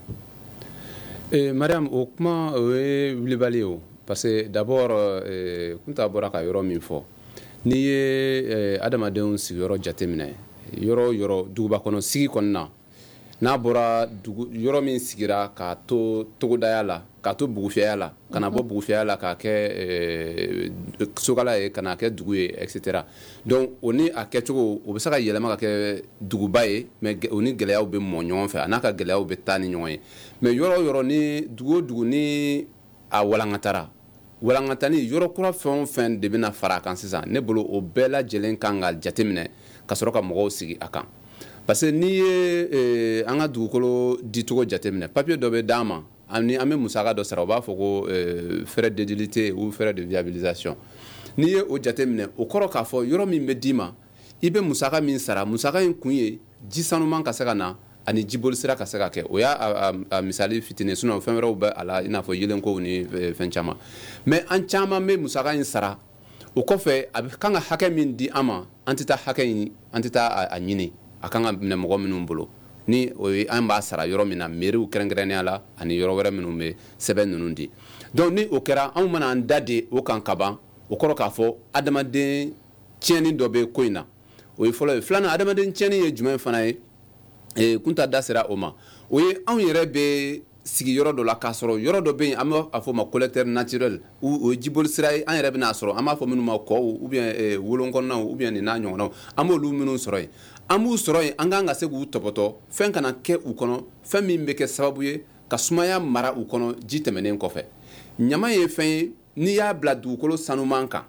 Mariam o kuma o ye wulibali ye o parce que d'abord Kunta bɔra ka yɔrɔ min fɔ n'i ye adamadenw sigiyɔrɔ jateminɛ yɔrɔ yɔrɔ duguba kɔnɔ sigi kɔnɔna n'a bɔra yɔrɔ min sigira k'a to togodaya la k'a to bugufiyɛya la kana bɔ bugufiyɛya la k'a kɛ sokala ye kana kɛ dugu ye etc donc o ni a kɛcogo o bɛ se ka yɛlɛma ka kɛ duguba ye mais o ni gɛlɛyaw bɛ mɔ ɲɔgɔn fɛ a n'a ka gɛlɛyaw bɛ taa ni ɲɔgɔn ye mais yɔrɔ yɔrɔ ni dugu o dugu ni a walankatani yɔrɔ kura fɛn o fɛn de bɛna fara a kan sisan ne bolo o bɛɛ lajɛlen kan ka jateminɛ ka sɔrɔ ka mɔgɔw sigi a kan parce que n'i ye an ka dugukolo dicogo jateminɛ papier dɔ bɛ d'an ma ani an bɛ musaka dɔ sara u b'a fɔ ko frais d'éligibilité ou frais de viabilisation n'i ye o jateminɛ o kɔrɔ k'a fɔ yɔrɔ min bɛ d'i ma i bɛ musaka min sara musaka in kun ye ji sanuman ka se ka na ani jiboli sira ka se ka kɛ o y'a misali fitinin sinon fɛn wɛrɛw bɛ a la i n'a fɔ yelenkow ni fɛn caman mais an caman bɛ musaka in sara o kɔfɛ a kan ka hakɛ min di an ma an tɛ taa hakɛ in an tɛ taa a ɲini a kan ka minɛ mɔgɔ minnu bolo ni o ye an b'a sara yɔrɔ min na mairie kɛrɛnkɛrɛnnenya la ani yɔrɔ wɛrɛ minnu bɛ sɛbɛn ninnu di donc ni o kɛra anw mana an da de o kan kaban o kɔrɔ k'a fɔ adamaden tiɲɛni dɔ bɛ ko in na o ye fɔlɔ ye filanan adamaden tiɲɛni ye jumɛn fana ye kunta da sera o ma o ye anw yɛrɛ bɛ sigi yɔrɔ dɔ la k'a sɔrɔ yɔrɔ dɔ bɛ yen an b'a fɔ o ma collecteur naturel o ye jiboli sira ye an yɛrɛ bɛn'a sɔrɔ an b'a fɔ minnu ma kɔw ou bien wolon kɔnɔnaw ou bien nin n'a ɲɔgɔnnaw an b'olu minnu sɔrɔ yen an b'u sɔrɔ yen an kan ka se k'u tɔpɔtɔ fɛn kana kɛ u kɔnɔ fɛn min bɛ kɛ sababu ye ka sumaya mara u kɔnɔ ji tɛmɛnen kɔfɛ ɲama ye fɛn ye n'i y'a bila dugukolo sanuman kan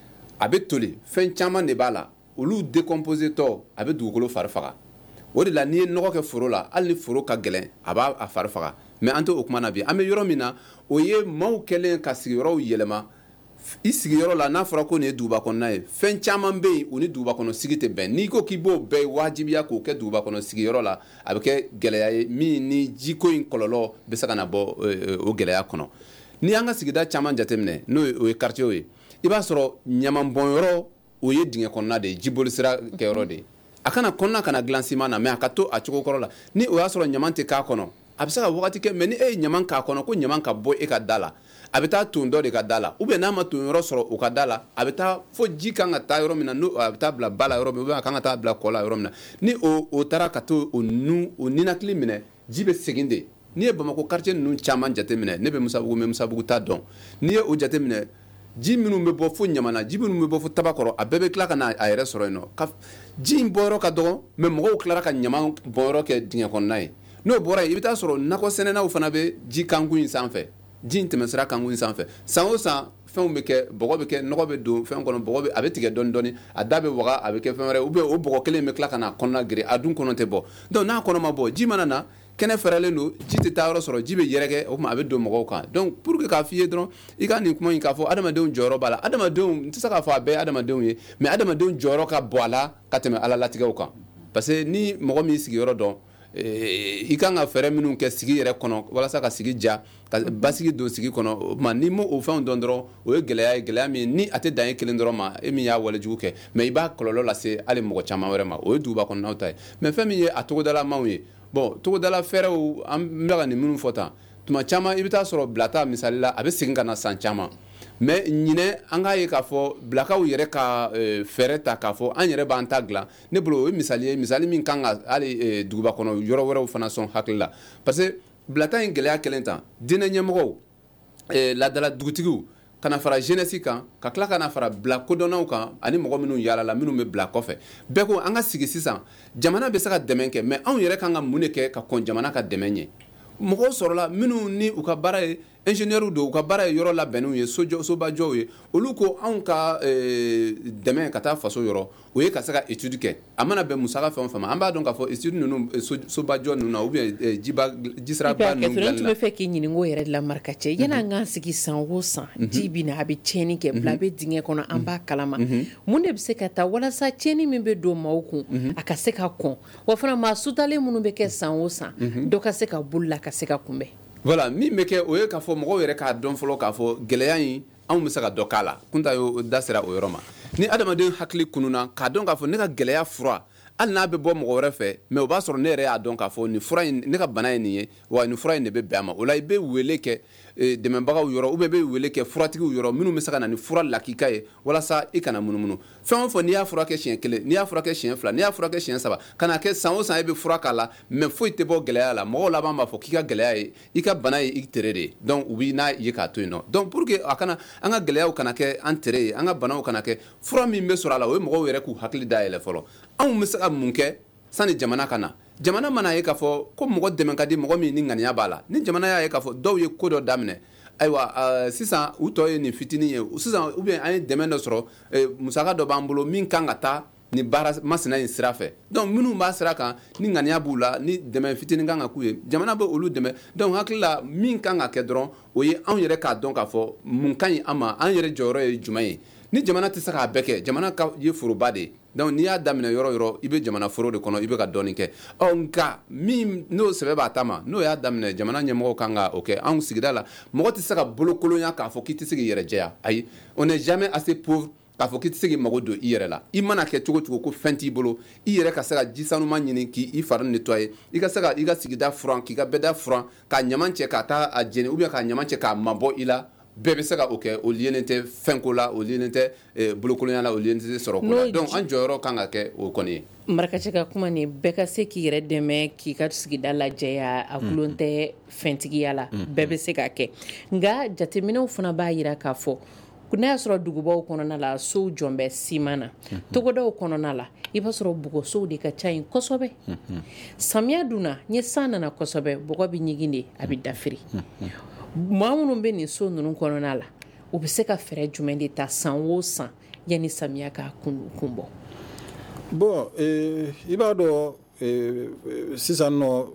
a bɛ toli fɛn caman de b'a la olu décomposé tɔ a bɛ dugukolo fari faga o de la n'i ye nɔgɔ kɛ foro la hali ni foro ka gɛlɛn a b'a a fari faga mais an tɛ o kuma na bi an bɛ yɔrɔ min na o ye maaw kɛlen ka sigiyɔrɔw yɛlɛma i sigiyɔrɔ la n'a fɔra ko nin ye duguba kɔnɔna ye fɛn caman bɛ yen o ni duguba kɔnɔ sigi tɛ bɛn n'i ko k'i b'o bɛɛ wajibiya k'o kɛ duguba kɔnɔ sigiyɔrɔ la a bɛ kɛ gɛlɛya ye min ni jiko in kɔlɔlɔ bɛ se ka na bɔ o gɛlɛya kɔnɔ ni an ka sigida caman jateminɛ n'o ye quartier ye i b'a sɔrɔ ɲamanbɔnyɔrɔ o ye dingɛ kɔnɔna de ye jiboli sira kɛyɔrɔ de ye a kana kɔnɔna kana dilan siman na mais a ka to a cogo kɔrɔ la ni o y'a sɔrɔ ɲaman tɛ k'a kɔnɔ a bɛ se ka wagati kɛ mais ni e ye ɲaman k'a kɔnɔ ko ɲaman ka bɔ e ka da la a bɛ taa ton dɔ de ka da la ou bien n'a ma ton yɔrɔ sɔrɔ o ka da la a bɛ taa fo ji kan ka taa yɔrɔ min na n'o a bɛ taa bila ba la yɔrɔ min ou bien a kan ka taa bila kɔ la yɔrɔ min na ni o taara ka to o ninakili minɛ ji bɛ segin de n'i ye Bamakɔ quartier ninnu caman jateminɛ ne bɛ Musabugu mais Musabugu t'a dɔn n'i ye o jateminɛ ji minnu bɛ bɔ fo ɲamana ji minnu bɛ bɔ fo tabakɔrɔ a bɛɛ bɛ tila ka na a yɛrɛ sɔrɔ yen nɔ ji in bɔyɔrɔ ka dɔgɔ mais mɔgɔw tilara ka ɲama bɔyɔrɔ kɛ dingɛ kɔnɔna ye n'o bɔra yen i bɛ taa sɔrɔ nakɔ sɛnɛnaw fana bɛ ji kankun in sanfɛ ji in tɛmɛsira kankun in sanfɛ san o san fɛnw bɛ kɛ bɔgɔ bɛ kɛ nɔgɔ bɛ don fɛn kɔnɔ bɔgɔ a bɛ tigɛ dɔɔni dɔɔni a da bɛ waga a bɛ kɛ fɛn wɛrɛ ou bien o bɔgɔ kelen bɛ tila ka na kɔnɔna geren a dun kɔnɔ tɛ bɔ donc n'a kɔnɔ ma bɔ ji mana na kɛnɛ fɛrɛlen don ji tɛ taa yɔrɔ sɔrɔ ji bɛ yɛrɛkɛ o tuma a bɛ don mɔgɔw kan donc pour que k'a f'i ye dɔrɔn i ka nin kuma in k'a fɔ adamadenw jɔyɔrɔ b'a la adamadenw n tɛ se k'a fɔ a bɛɛ ye adamadenw ye mais adamadenw jɔyɔrɔ ka bon a la ka tɛmɛ ala latigɛw kan parce que ni mɔgɔ min sigiyɔrɔ dɔn i kan ka fɛɛrɛ minnu kɛ sigi yɛrɛ kɔnɔ walasa ka sigi ja ka basigi don sigi kɔnɔ o tuma n'i m'o fɛnw dɔn dɔrɔn o ye gɛlɛya ye gɛlɛya min ni a tɛ dan ye kelen dɔrɔn ma e min y'a walejugu kɛ mais i b'a kɔlɔlɔ lase hali mɔgɔ caman wɛrɛ ma o ye duguba kɔnɔnaw ta ye mais fɛn min ye a togodalamaw ye bon togodala fɛɛrɛw an bɛ ka nin minnu fɔ tan tuma caman i bɛ taa sɔrɔ bilata misali la a bɛ segin ka na san caman mais ɲinɛ an k'a ye k'a fɔ bilakaw yɛrɛ ka fɛɛrɛ ta k'a fɔ an yɛrɛ b'an ta dilan ne bolo o ye misali ye misali min kan ka hali duguba kɔnɔ yɔrɔ wɛrɛw fana sɔn hakili la parce que bilata in gɛlɛya kelen tan diinɛ ɲɛmɔgɔw laadala dugutigiw kana fara jeunesse kan ka tila kana fara bila kodɔnnaw kan ani mɔgɔ minnu yaalala minnu bɛ bila kɔfɛ bɛɛ ko an ka sigi sisan jamana bɛ se ka dɛmɛ kɛ mais anw yɛrɛ kan ka mun de kɛ ka kɔn jamana ka dɛmɛ ɲɛ mɔgɔw sɔrɔla minnu ni u ka baara ye ingénieur don u ka baara ye yɔrɔ labɛnnenw ye sobajɔw ye olu ko anw ka dɛmɛ ka taa faso yɔrɔ o ye ka se ka étude kɛ a mana bɛn musaka fɛn o fɛn ma an b'a dɔn k'a fɔ étude ninnu sobajɔ ninnu na ou bien jisiraba ninnu dilanni tun bɛ fɛ k'i ɲininka o yɛrɛ de la Marika cɛ yan'an k'an sigi san o san ji bɛ na a bɛ tiɲɛni kɛ bila a bɛ dingɛ kɔnɔ an b'a kalama mun de bɛ se ka taa walasa tiɲɛni min bɛ don maaw kun a ka se ka kɔn wa fana maa sutalen minnu bɛ kɛ san o san dɔ ka se ka boli la ka se ka kunbɛn voilà min bɛ kɛ o ye k'a fɔ mɔgɔw yɛrɛ k'a dɔn fɔlɔ k'a fɔ gɛlɛya in anw bɛ se ka dɔ k'a la kunta y'o da sera o yɔrɔ ma ni adamaden hakili kununa k'a dɔn k'a fɔ ne ka gɛlɛya fura hali n'a bɛ bɔ mɔgɔ wɛrɛ fɛ mais o b'a sɔrɔ ne yɛrɛ y'a dɔn k'a fɔ nin fura in ne ka bana ye nin ye wa nin fura in de bɛ bɛn a ma o la i bɛ wele kɛ dɛmɛbagaw yɔrɔ ou bien i bɛ wele kɛ furatigiw yɔrɔ minnu bɛ se ka na ni fura lakika ye walasa i kana munumunu fɛn o fɛn n'i y'a furakɛ siɲɛ kelen n'i y'a furakɛ siɲɛ fila n'i y'a furakɛ siɲɛ saba kana kɛ san o san e bɛ fura k'a la mais foyi tɛ bɔ gɛlɛya la mɔgɔw laban b'a fɔ k'i ka gɛlɛya ye i ka bana ye i tere de ye donc u b'i n'a ye k'a to yen nɔ donc pour que a kana an ka gɛlɛyaw kana kɛ an tere ye an ka banaw kana kɛ fura min bɛ sɔrɔ a la o ye mɔgɔw yɛrɛ k'u hakili dayɛlɛ fɔlɔ anw bɛ se ka mun kɛ sani jamana ka na jamana mana ye k'a fɔ ko mɔgɔ dɛmɛ ka di mɔgɔ min ni ŋaniya b'a la ni jamana y'a ye k'a fɔ dɔw ye ko dɔ daminɛ ayiwa sisan u tɔ ye nin fitinin ye sisan ou bien an ye dɛmɛ dɔ sɔrɔ musaka dɔ b'an bolo min kan ka taa ni baara masina in sira fɛ donc minnu b'a sira kan ni ŋaniya b'u la ni dɛmɛ fitinin kan ka k'u ye jamana bɛ olu dɛmɛ donc hakili la min kan ka kɛ dɔrɔn o ye anw yɛrɛ k'a dɔn k'a fɔ mun ka ɲi an ma an yɛrɛ jɔyɔrɔ ye jumɛn ye ni jamana tɛ se k'a bɛɛ kɛ jamana ka ye foroba de ye donc n'i y'a daminɛ yɔrɔ yɔrɔ i bɛ jamana foro de kɔnɔ i bɛ ka dɔɔnin kɛ nka min n'o sɛbɛn b'a ta ma n'o y'a daminɛ jamana ɲɛmɔgɔw kan ka o kɛ anw sigida la mɔgɔ tɛ se ka bolokolonya k'a fɔ k'i tɛ se k'i yɛrɛ jɛya ayi on n'est jamais assez pauvre k'a fɔ k'i tɛ se k'i mago don i yɛrɛ la i mana kɛ cogo cogo ko fɛn t'i bolo i yɛrɛ ka se ka ji sanuman ɲini k'i fari nettoyer i ka se ka i ka sigida furan k'i ka bɛɛda furan ka ɲaman cɛ ka taa a jeni ou bien ka ɲaman cɛ k'a mabɔ i la bɛɛ bɛ se ka o kɛ o lienen tɛ fɛnko la o lienen tɛ bolokolonya la o lienen tɛ sɔrɔ ko la donc an jɔyɔrɔ kan ka kɛ o kɔni ye Marakacɛ ka kuma nin bɛɛ ka se k'i yɛrɛ dɛmɛ k'i ka sigida lajɛya a gulon tɛ fɛntigiya la bɛɛ bɛ se ka kɛ nka jateminɛw fana b'a jira k'a fɔ n'a y'a sɔrɔ dugubaw kɔnɔna la sow jɔn bɛ siman na togodaw kɔnɔna la i b'a sɔrɔ bɔgɔsow de ka ca yen kosɛbɛ samiya dunna ni san nana kosɛbɛ bɔgɔ bɛ ɲigin de a bɛ dafiri maa minnu bɛ nin so ninnu kɔnɔna la u bɛ se ka fɛɛrɛ jumɛn de ta san o san yanni samiya k'a kun bɔ bon i b'a dɔn sisan nɔ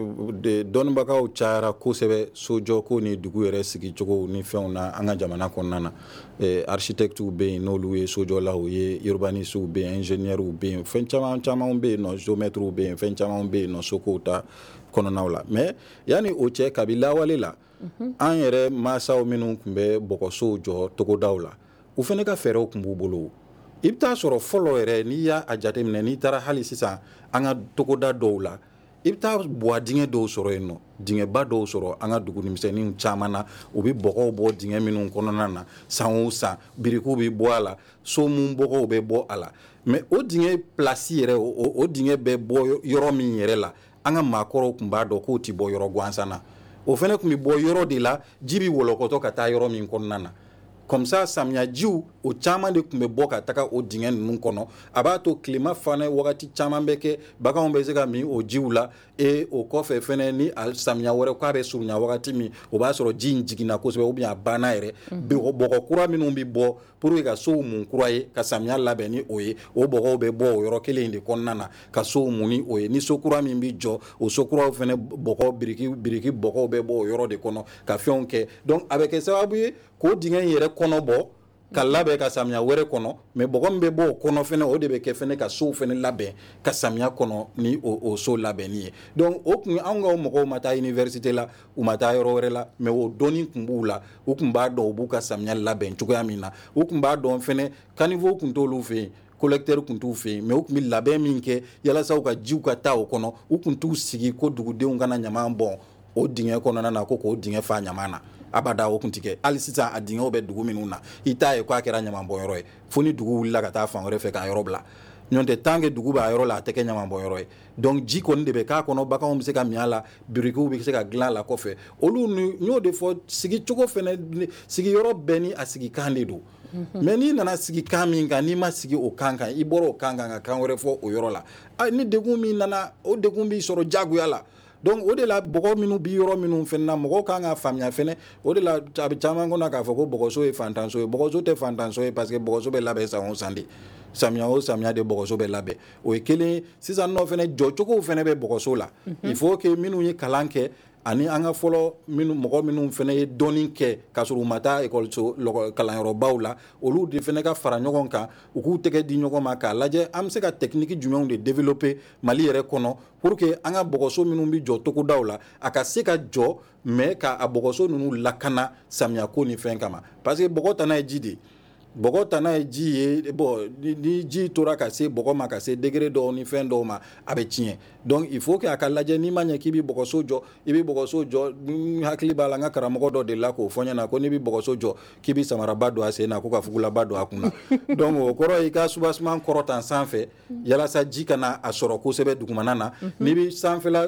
dɔnnibagaw cayara kosɛbɛ sojɔko ni dugu yɛrɛ sigicogo ni fɛnw na an ka jamana kɔnɔna na architectes bɛ yen n'olu ye sojɔlaw ye urbanistes bɛ yen ingénieurs bɛ yen fɛn caman bɛ yen nɔ géomètres bɛ yen fɛn caman bɛ yen nɔ sokow ta kɔnɔnaw la mais yanni o cɛ kabi lawale la an yɛrɛ mansaw minnu tun bɛ bɔgɔsow jɔ togodaw la u fana ka fɛɛrɛw tun b'u bolo i bɛ taa sɔrɔ fɔlɔ yɛrɛ n'i y'a jateminɛ n'i taara hali sisan an ka togoda dɔw la i bɛ taa buwa dingɛ dɔw sɔrɔ yen nɔ dingɛba dɔw sɔrɔ an ka dugumisɛnninw caman na u bɛ bɔgɔw bɔ dingɛ minnu kɔnɔna na san o san birikiw bɛ bɔ a la somun bɔgɔw bɛ bɔ a la mais o dingɛ place yɛrɛ o dingɛ bɛ bɔ yɔrɔ min yɛrɛ la an ka maakɔrɔw tun b'a dɔn k'o tɛ bɔ yɔrɔ gansan na o fana tun bɛ bɔ yɔrɔ de la ji bɛ wɔlɔkɔtɔ ka taa yɔrɔ min kɔnɔna na comme ça samiyajiw o caman de tun bɛ bɔ ka taga o dingɛ ninnu kɔnɔ a b'a to tilema fana wagati caman bɛ kɛ baganw bɛ se ka min o jiw la o kɔfɛ fana ni samiya wɛrɛ k'a bɛ surunya wagati min o b'a sɔrɔ ji in jiginna kosɛbɛ ou bien a banna yɛrɛ bɔgɔ kura minnu bɛ bɔ pour que ka sow mun kura ye ka samiya labɛn ni o ye o bɔgɔw bɛ bɔ o yɔrɔ kelen de kɔnɔna na ka sow mun ni o ye ni so kura min bɛ jɔ o so kuraw fana bɔgɔ biriki bɔgɔw bɛ bɔ o yɔrɔ de kɔnɔ ka fɛnw kɛ donc a bɛ kɛ sababu ye k'o dingɛ in yɛrɛ kɔnɔ bɔ ka labɛn ka samiya wɛrɛ kɔnɔ mais bɔgɔ min bɛ bɔ o kɔnɔ fɛnɛ o de bɛ kɛ fɛnɛ ka sow fɛnɛ labɛn ka samiya kɔnɔ ni o so labɛnni ye donc o kun anw ka mɔgɔw ma taa université la u ma taa yɔrɔ wɛrɛ la mais o dɔnni kun b'u la u kun b'a dɔn u b'u ka samiya labɛn cogoya min na u kun b'a dɔn fɛnɛ caniveau kun t'olu fɛ yen collecteur kun t'u fɛ yen mais u kun bɛ labɛn min kɛ yalasa u ka jiw ka taa o kɔnɔ u kun t'u sigi ko dugudenw kana ɲaman bɔn o dingɛ kɔnɔna na ko k'o dingɛ fa ɲaman na abada o kun tɛ kɛ hali sisan a dingɛw bɛ dugu minnu na i t'a ye k'a kɛra ɲamanbɔnyɔrɔ ye fo ni dugu wulila ka taa fan wɛrɛ fɛ k'a yɔrɔ bila ɲɔn tɛ tant que dugu b'a yɔrɔ la a tɛ kɛ ɲamanbɔnyɔrɔ ye donc ji kɔni de bɛ k'a kɔnɔ baganw bɛ se ka min a la birikiw bɛ se ka dilan a la kɔfɛ olu n y'o de fɔ sigicogo fɛnɛ sigiyɔrɔ bɛɛ ni a sigikan de don mais n'i nana sigi kan min kan n'i ma sigi o kan kan i bɔra o kan kan ka kan wɛrɛ fɔ o yɔrɔ la ni degun min nana o degun b'i sɔrɔ jagoya la donc o de la bɔgɔ minnu bi yɔrɔ minnu fɛnɛ na mɔgɔw kan ka faamuya fɛnɛ o de la a bɛ caman kɔnɔ k'a fɔ ko bɔgɔso ye fantanso ye bɔgɔso tɛ fantanso ye parce que bɔgɔso bɛ labɛn san o san de samiya o samiya de bɔgɔso bɛ labɛn o ye kelen ye sisan nɔ fɛnɛ jɔcogow fɛnɛ bɛ bɔgɔso la il faut que minnu ye kalan kɛ ani an ka fɔlɔ mɔgɔ minnu fɛnɛ ye dɔnni kɛ k'a sɔrɔ u ma taa ekɔliso kalanyɔrɔbaw la olu de fɛnɛ ka fara ɲɔgɔn kan u k'u tɛgɛ di ɲɔgɔn ma k'a lajɛ an bɛ se ka technique jumɛnw de développer Mali yɛrɛ kɔnɔ pour que an ka bɔgɔso minnu bɛ jɔ togodaw la a ka se ka jɔ mais ka a bɔgɔso ninnu lakana samiyako ni fɛn kama parce que bɔgɔ tana ye ji de bɔgɔ tana ye ji ye bon ni ji tora ka se bɔgɔ ma ka se degré dɔw ni fɛn dɔw ma a bɛ tiɲɛ donc il faut que a ka lajɛ n'i ma ɲɛ k'i bɛ bɔgɔso jɔ i bɛ bɔgɔso jɔ hakili b'a la n ka karamɔgɔ dɔ de la k'o fɔ ɲɛna ko n'i bɛ bɔgɔso jɔ k'i bɛ samaraba don a sen na ko ka fugulaba don a kun na donc o kɔrɔ ye i ka soubassement kɔrɔtan sanfɛ yalasa ji kana a sɔrɔ kosɛbɛ dugumana na n'i bɛ sanfɛla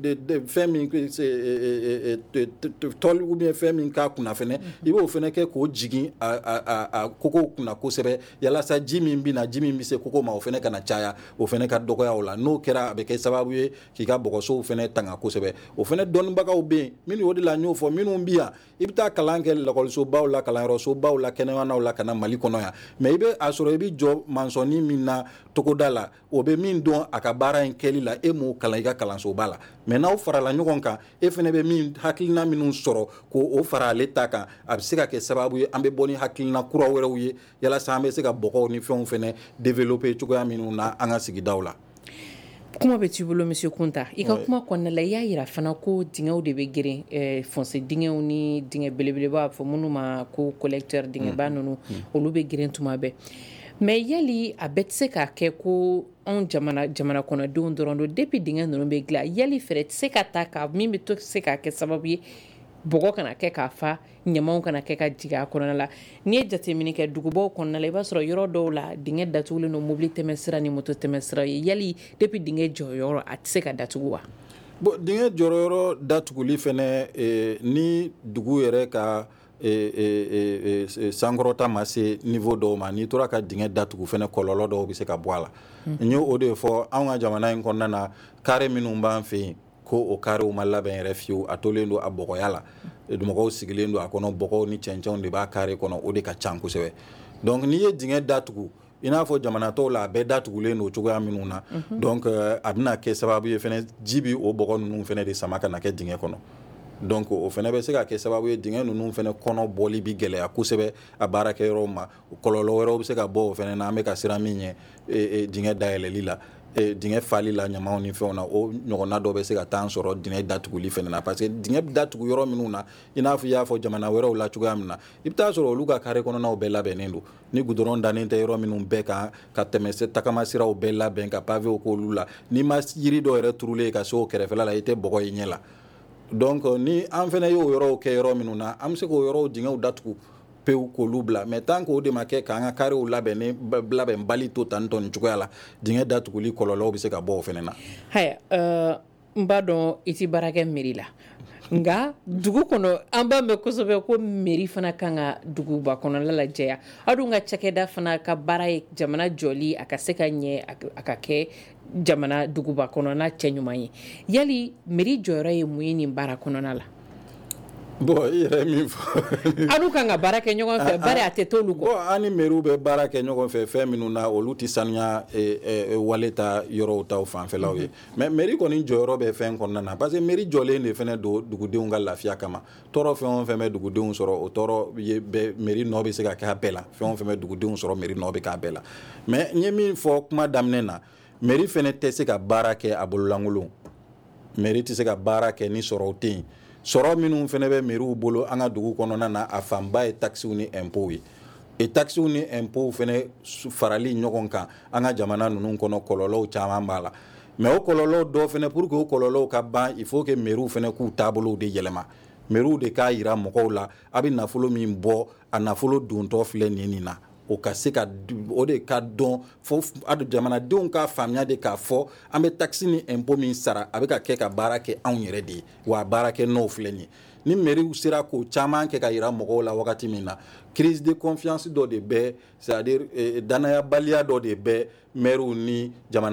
fɛn min tɔli ou bien fɛn min k'a kunna fɛnɛ i b'o fɛnɛ kɛ k'o jigin a kokow kunna kosɛbɛ yalasa ji min bɛ se koko ma o fɛnɛ kana caya o fɛnɛ ka dɔgɔya o la n'o kɛra a bɛ kɛ sababu ye k'i ka bɔgɔsow fɛnɛ tanga kosɛbɛ o fɛnɛ dɔnnibagaw bɛ yen minnu o de la n y'o fɔ minnu bɛ yan i bɛ taa kalan kɛ lakɔlisobaw la kalanyɔrɔsobaw la kɛnɛmanaw la ka na Mali kɔnɔ yan mais i bɛ a sɔrɔ i bɛ jɔ mansɔnni min na togoda la o bɛ min dɔn a ka baara in kɛli la e m'o kalan i ka kalansoba la mais n'aw farala ɲɔgɔn kan e fɛnɛ bɛ min hakilina minnu sɔrɔ k'o fara ale ta kan a bɛ se ka kɛ sababu ye an bɛ bɔ ni hakilina kura wɛrɛw ye yalasa an bɛ se ka bɔgɔw ni fɛnw fɛnɛ développer cogoya minnu na an ka sigidaw la kuma bɛ t'i bolo monsieur Kunta i ka kuma kɔnɔna la i y'a yira fana ko dingɛw de bɛ geren fossé dingɛw ni dingɛ belebeleba fɔ minnu ma ko collecteur dingɛba ninnu olu bɛ geren tuma bɛɛ mais yali a bɛɛ tɛ se k'a kɛ ko anw jamana kɔnɔdenw dɔrɔn don depuis dingɛ ninnu bɛ dilan yali fɛɛrɛ tɛ se ka ta ka min bɛ to se k'a kɛ sababu ye bɔgɔ kana kɛ k'a fa ɲamaw kana kɛ ka jigin a kɔnɔna la n'i ye jateminɛ kɛ dugubaw kɔnɔna la i b'a sɔrɔ yɔrɔ dɔw la dingɛ datugulen don mobili tɛmɛsira ni moto tɛmɛsira ye yali depuis dingɛ jɔyɔrɔ a tɛ se ka datugu wa bon dingɛ jɔyɔrɔ datuguli fɛnɛ ni dugu yɛrɛ ka sankɔrɔta ma se niveau dɔw ma n'i tora ka dingɛ datugu fɛnɛ kɔlɔlɔ dɔw bɛ se ka bɔ a la n ye o de fɔ anw ka jamana in kɔnɔna na kare minnu b'an fɛ yen ko o karew ma labɛn yɛrɛ fiyewu a tolen don a bɔgɔya la mɔgɔw sigilen don a kɔnɔ bɔgɔw ni cɛncɛnw de b'a kare kɔnɔ o de ka ca kosɛbɛ donc n'i ye dingɛ datugu i n'a fɔ jamana tɔw la a bɛɛ datugulen don cogoya minnu na donc a bɛna kɛ sababu ye fɛnɛ ji bi o bɔgɔ ninnu fɛnɛ de sama ka na kɛ dingɛ kɔnɔ donc o fɛnɛ bɛ se ka kɛ sababu ye dingɛ ninnu fɛnɛ kɔnɔ bɔli bi gɛlɛya kosɛbɛ a baarakɛyɔrɔw ma kɔlɔlɔ wɛrɛw bɛ se ka bɔ o fɛnɛ na an bɛ ka siran min ɲɛ dingɛ dayɛlɛli la dingɛ fali la ɲamaw ni fɛnw na o ɲɔgɔnna dɔ bɛ se ka taa sɔrɔ dingɛ datuguli fɛnɛ na parce que dingɛ datugu yɔrɔ minnu na i n'a fɔ i y'a fɔ jamana wɛrɛw la cogoya min na i bɛ taa sɔrɔ olu ka kare kɔnɔnaw bɛɛ labɛnnen don ni goudron dannen tɛ yɔrɔ minnu bɛɛ kan ka tɛmɛ tagama siraw bɛɛ labɛn ka pavéw k'olu la n'i ma yiri dɔ yɛrɛ turulen ka se o kɛrɛfɛla la i tɛ bɔgɔ i ɲɛ la donc ni an fɛnɛ y'o yɔrɔw kɛ yɔrɔ minnu na an bɛ se k'o yɔrɔw dingɛw datugu pewu k'olu bila mais tant que o de ma kɛ k'an ka karew labɛn bali to tan tɔ nin cogoya la dingɛ datuguli kɔlɔlɔw bɛ se ka bɔ o fɛnɛ na haya n b'a dɔn i ti baara kɛ mairie la nka dugu kɔnɔ an b'a mɛn kosɛbɛ ko mairie fana kan ka duguba kɔnɔla lajɛya aw dun ka cakɛda fana ka baara ye jamana jɔli a ka se ka ɲɛ a ka kɛ jamana duguba kɔnɔna cɛ ɲuman ye yali mairie jɔyɔrɔ ye mun ye nin baara kɔnɔna la bon i yɛrɛ min fɔ anu kan ka baara kɛ ɲɔgɔn fɛ bari a tɛ t'olu kɔ bon an ni mairie bɛ baara kɛ ɲɔgɔn fɛ fɛn minnu na olu tɛ sanuya wale ta yɔrɔw taw fanfɛlaw ye mais mairie kɔni jɔyɔrɔ bɛ fɛn kɔnɔna na parce que mairie jɔlen de fɛnɛ don dugudenw ka lafiya kama tɔɔrɔ fɛn o fɛn bɛ dugudenw sɔrɔ o tɔɔrɔ ye mairie nɔ bɛ se ka kɛ a bɛɛ la fɛn o fɛn bɛ dugudenw sɔrɔ mairie nɔ bɛ k'a bɛɛ la mais n ye min fɔ kuma daminɛ na mairie fɛnɛ tɛ se ka baara kɛ a bololankolon mairie tɛ se ka baara kɛ ni sɔrɔw tɛ yen sɔrɔ minnu fɛnɛ bɛ mairiw bolo an ka dugu kɔnɔna na a fanba ye taxes ni impôts ye et taxes ni impôts fɛnɛ farali ɲɔgɔn kan an ka jamana ninnu kɔnɔ kɔlɔlɔw caman b'a la mais o kɔlɔlɔw dɔ fɛnɛ pour que o kɔlɔlɔw ka ban il faut que mairiw fɛnɛ k'u taabolow de yɛlɛma mairiw de k'a yira mɔgɔw la a bɛ nafolo min bɔ a nafolo dontɔ filɛ nin na o ka se ka o de ka dɔn fo jamanadenw ka faamuya de k'a fɔ an bɛ taxe ni impôt min sara a bɛ ka kɛ ka baara kɛ anw yɛrɛ de ye wa baara kɛ n'o filɛ nin ye ni mairiw sera k'o caman kɛ ka yira mɔgɔw la wagati min na crise de confiance dɔ de bɛ c'est à dire danayabaliya dɔ de bɛ mairiw ni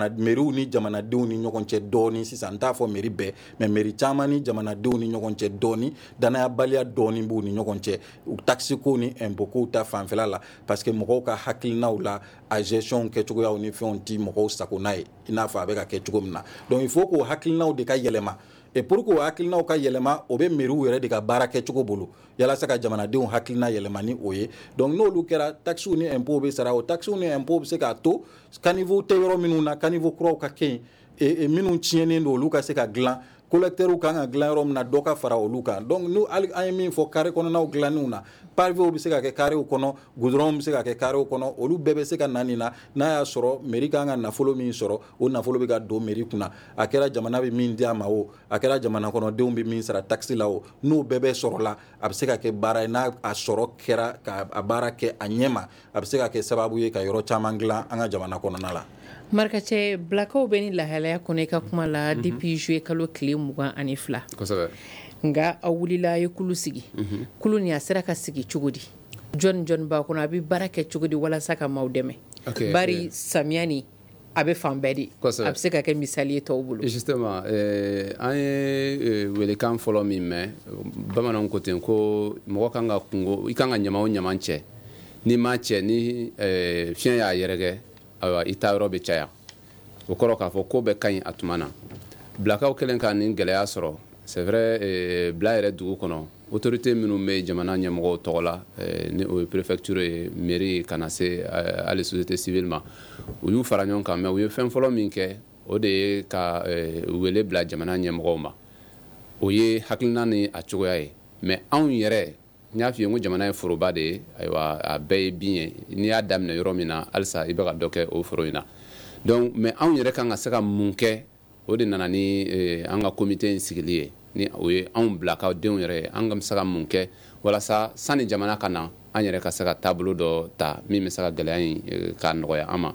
jamanadenw ni ɲɔgɔn cɛ dɔɔni sisan n t'a fɔ mairi bɛɛ mais mairi caman ni jamanadenw ni ɲɔgɔn cɛ dɔɔni danayabaliya dɔɔni b'u ni ɲɔgɔn cɛ taxe ko ni impôt ko ta fanfɛla la parce que mɔgɔw ka hakilinaw la a gestion kɛcogoyaw ni fɛnw ti mɔgɔw sagona ye i n'a fɔ a bɛ ka kɛ cogo min na donc il faut k'o hakilinaw de ka yɛlɛma et pour que o hakilinaw ka yɛlɛma o bɛ mairiw yɛrɛ de ka baara kɛcogo bolo yalasa ka jamanadenw hakilina yɛlɛma ni o ye donc n'olu kɛra taxes ni impôts bɛ sara o taxes ni impôts bɛ se k'a to caniveau tɛ yɔrɔ minnu na caniveau kuraw ka kɛ yen minnu tiɲɛnen don olu ka se ka dilan collecteurs kan ka dilan yɔrɔ min na dɔ ka fara olu kan donc n'u hali an ye min fɔ carré kɔnɔnaw dilanniw na pavew bɛ se ka kɛ carréw kɔnɔ goudron bɛ se ka kɛ carréw kɔnɔ olu bɛɛ bɛ se ka na nin na n'a y'a sɔrɔ mairie kan ka nafolo min sɔrɔ o nafolo bɛ ka don mairie kunna a kɛra jamana bɛ min di a ma o a kɛra jamana kɔnɔdenw bɛ min sara taxe la o n'o bɛɛ bɛ sɔrɔ la a bɛ se ka kɛ baara ye n'a sɔrɔ kɛra ka a baara kɛ a ɲɛ ma a bɛ se ka kɛ sababu ye ka yɔrɔ caman dilan an ka jamana kɔnɔna la. Marikacɛ Blakaw bɛ ni lahalaya kɔnɔ i ka kuma la depuis juillet kalo tile 22 kosɛbɛ nka a wulila a ye kulu sigi kulu ni a sera ka sigi cogo di jɔn b'a kɔnɔ a bɛ baara kɛ cogo di walasa ka maaw dɛmɛ bari samiya ni a bɛ fan bɛɛ de a bɛ se ka kɛ misali ye tɔw bolo justement an ye welekan fɔlɔ min mɛn bamananw ko ten ko mɔgɔ kan ka kungo i kan ka ɲama o ɲama cɛ n'i ma cɛ ni fiɲɛ y'a yɛrɛkɛ i ta yɔrɔ bɛ caya o kɔrɔ k'a fɔ ko bɛɛ ka ɲi a tuma na Blakaw kɛlen ka nin gɛlɛya sɔrɔ c'est vrai Bla yɛrɛ dugu kɔnɔ autorité minnu bɛ jamana ɲɛmɔgɔw tɔgɔ la ni o ye préfecture ye mairie kana se hali société civile ma u y'u fara ɲɔgɔn kan mais u ye fɛn fɔlɔ min kɛ o de ye ka wele bila jamana ɲɛmɔgɔw ma o ye hakilina ni a cogoya ye mais anw yɛrɛ n y'a f'i ye n ko jamana ye foroba de ye ayiwa a bɛɛ ye bin ye n'i y'a daminɛ yɔrɔ min na halisa i bɛ ka dɔ kɛ o foro in na donc mais anw yɛrɛ kan ka se ka mun kɛ o de nana ni an ka komite in sigili ye ni o ye anw bilakaw denw yɛrɛ ye an ka se ka mun kɛ walasa sani jamana ka na an yɛrɛ ka se ka taabolo dɔ ta min bɛ se ka gɛlɛya in k'a nɔgɔya an ma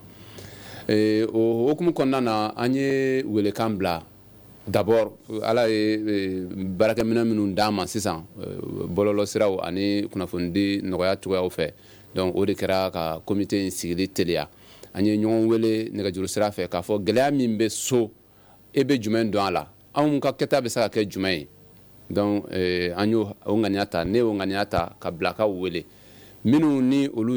o hukumu kɔnɔna na an ye welekan bila d'abord ala ye baarakɛminɛ minnu d'an ma sisan bɔlɔlɔ siraw ani kunnafonidi nɔgɔya cogoyaw fɛ donc o de kɛra ka komite in sigili teliya an ye ɲɔgɔn wele nɛgɛjuru sira fɛ k'a fɔ gɛlɛya min bɛ so e bɛ jumɛn dɔn a la anw ka kɛta bɛ se ka kɛ jumɛn ye donc an y'o ŋaniya ta ne y'o ŋaniya ta ka bilakaw wele minnu ni olu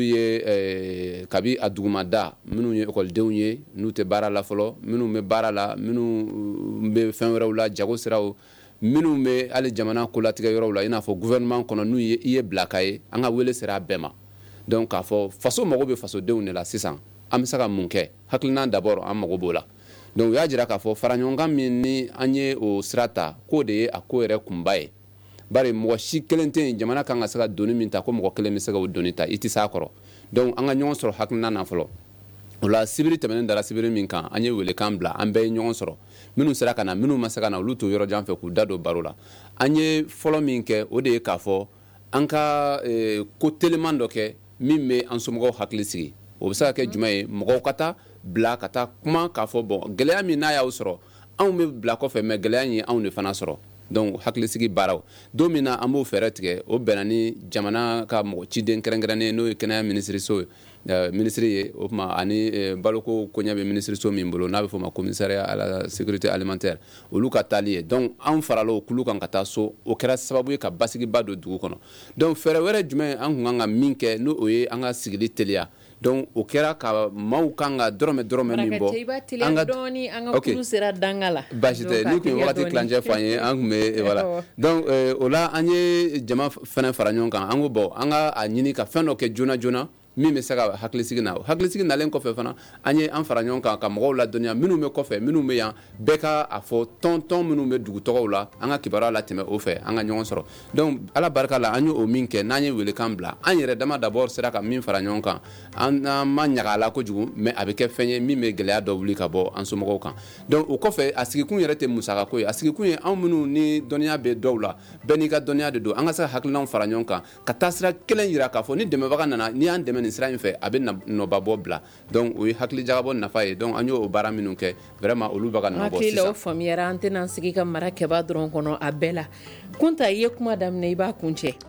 ye kabi a dugumada minnu ye ekɔlidenw ye n'u tɛ baara la fɔlɔ minnu bɛ baara la minnu bɛ fɛn wɛrɛw la jago siraw minnu bɛ hali jamana kolatigɛ yɔrɔw la i n'a fɔ gouvernement kɔnɔ n'u ye i ye bilaka ye an ka wele sera a bɛɛ ma donc k'a fɔ faso mago bɛ fasodenw de la sisan an bɛ se ka mun kɛ hakilina d'abord an mago b'o la donc u y'a jira k'a fɔ faraɲɔgɔnkan min ni an ye o sira ta k'o de ye a ko yɛrɛ kunba ye bari mɔgɔ si kelen tɛ yen jamana kan ka se ka doni min ta ko mɔgɔ kelen bɛ se ka o doni ta i tɛ s'a kɔrɔ donc an ka ɲɔgɔn sɔrɔ hakilina na fɔlɔ o la sibiri tɛmɛnen dara sibiri min kan an ye welekan bila an bɛɛ ye ɲɔgɔn sɔrɔ minnu sera ka na minnu ma se ka na olu to yɔrɔ jan fɛ k'u da don baro la an ye fɔlɔ min kɛ o de ye k'a fɔ an ka ko teliman dɔ kɛ min bɛ an somɔgɔw hakili sigi o bɛ se ka kɛ jumɛn ye mɔgɔw ka taa bila ka taa kuma k'a fɔ bɔn gɛlɛya min n'a y'aw sɔrɔ anw bɛ bila kɔfɛ mais gɛlɛya in ye anw de fana sɔrɔ donc hakilisigi baaraw don min na an b'o fɛɛrɛ tigɛ o bɛnna ni jamana ka mɔgɔ ciden kɛrɛnkɛrɛnnen n'o ye kɛnɛya minisiriso minisiri ye o tuma ani baloko koɲɛ bɛ minisiriso min bolo n'a bɛ fɔ o ma commissariat à la sécurité alimentaire olu ka taali ye donc an farala o kulu kan ka taa so o kɛra sababu ye ka basigiba don dugu kɔnɔ donc fɛɛrɛ wɛrɛ jumɛn an kun kan ka min kɛ n'o ye an ka sigili teliya donc o kɛra ka maaw kan ka dɔrɔmɛ min bɔ an ka kulu sera danga la basi tɛ ni kun ye wagati tilancɛ fɔ an ye an kun bɛ voilà donc o la an ye jama fɛnɛ fara ɲɔgɔn kan an ko bɔn an ka a ɲini ka fɛn dɔ kɛ joona joona min bɛ se ka hakilisigi na hakilisigi nalen kɔfɛ fana an ye an fara ɲɔgɔn kan ka mɔgɔw ladɔnniya minnu bɛ kɔfɛ minnu bɛ yan bɛɛ ka a fɔ tɔn minnu bɛ dugu tɔgɔw la an ka kibaruya la tɛmɛ o fɛ an ka ɲɔgɔn sɔrɔ donc ala barika la an ye o min kɛ n'an ye welekan bila an yɛrɛ dama d'abord sera ka min fara ɲɔgɔn kan an ma ɲaga a la kojugu mais a bɛ kɛ fɛn ye min bɛ gɛlɛya dɔ wuli ka bɔ an somɔgɔw kan donc o kɔfɛ a sigikun yɛrɛ tɛ musaka ko ye a sigikun ye anw minnu ni dɔnniya bɛ dɔw la bɛɛ n'i ka dɔnniya de don an ka se ka hakilinaw fara ɲɔgɔn kan ka taa sira kelen yira k'a fɔ ni dɛmɛbaga nana n'i y'an dɛmɛ nin sira in fɛ a bɛ nɔbabɔ bila donc o ye hakili jagabɔ nafa ye donc an y'o baara minnu kɛ vraiment olu bɛ ka nɔbɔ sisan hakili la o faamuyara an tɛna sigi ka mara kɛba dɔrɔn kɔnɔ a bɛɛ la Kunta i ye kuma daminɛ i b'a kun cɛ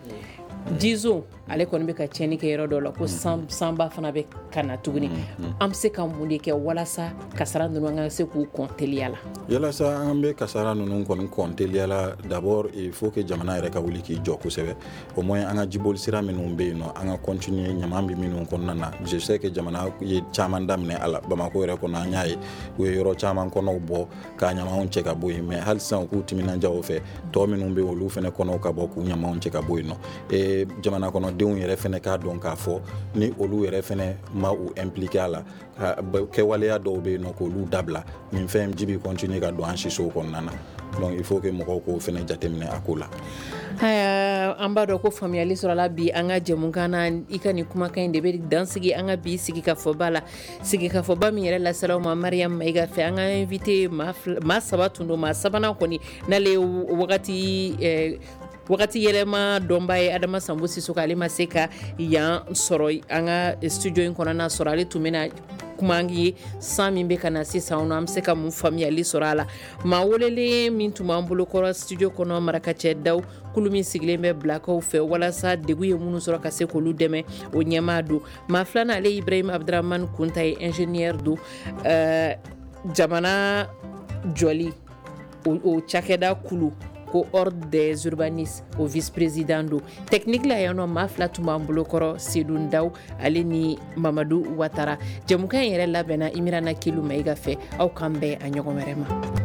Jizo ale kɔni bɛ ka tiɲɛni kɛ yɔrɔ dɔ la ko sanba fana bɛ ka na tuguni an bɛ se ka mun de kɛ walasa kasara ninnu an ka se k'u kɔn teliya la yalasa an bɛ kasara ninnu kɔni kɔn teliya la d'abord il faut que jamana yɛrɛ ka wuli k'i jɔ kosɛbɛ au moins an ka jiboli sira minnu bɛ yen nɔ an ka continuer ɲama bɛ minnu kɔnɔna na je sais que jamana ye caman daminɛ a la Bamako yɛrɛ kɔnɔ an y'a ye u ye yɔrɔ caman kɔnɔw bɔ ka ɲamaw cɛ ka bɔ yen mais hali sisan u k'u timinanja o fɛ tɔ minnu bɛ yen olu fana kɔnɔw ka bɔ k'u ɲamaw cɛ ka bɔ yen nɔ jamana kɔnɔ denw yɛrɛ fɛnɛ k'a dɔn k'a fɔ ni olu yɛrɛ fɛnɛ ma u impliqué a la kɛwaleya dɔw bɛ yen nɔ k'olu dabila nin fɛn ji bɛ continuer ka don an sisow kɔnɔna na donc il faut que mɔgɔw k'o fɛnɛ jateminɛ a ko la an b'a dɔn ko faamuyali sɔrɔla bi an ka jɛmukan na i ka nin kumakan in de bɛ dansigi an ka bi sigikafɔba la sigikafɔba min yɛrɛ laselaw ma Mariam Mayiga fɛ an ka invité maa saba tun don maa sabanan kɔni n'ale ye wagati yɛlɛma dɔnba ye Adama Sambo Sisoko ale ma se ka yan sɔrɔ an ka studio in kɔnɔna sɔrɔ ale tun bɛna kuma ye san min bɛ ka na sisan an bɛ se ka mun faamuyali sɔrɔ a la maa welelen min tun b'an bolo kɔrɔ studio kɔnɔ Marakacɛ Dawu kulu min sigilen bɛ bilakaw fɛ walasa degun ye minnu sɔrɔ ka se k'olu dɛmɛ o ɲɛmaa don maa filanan ale Ibrahim Abdramane Kunta ye ingénieur don jamana jɔli o cakɛda kulu ko ordre des urbanistes o vice-président do technique la yan nɔ maa fila tun b'an bolo kɔrɔ Seydou Ndaw ale ni Mamadou Ouattara jamukan in yɛrɛ labɛnna Imirana Kilu Mayiga fɛ aw k'an bɛn a ɲɔgɔn wɛrɛ ma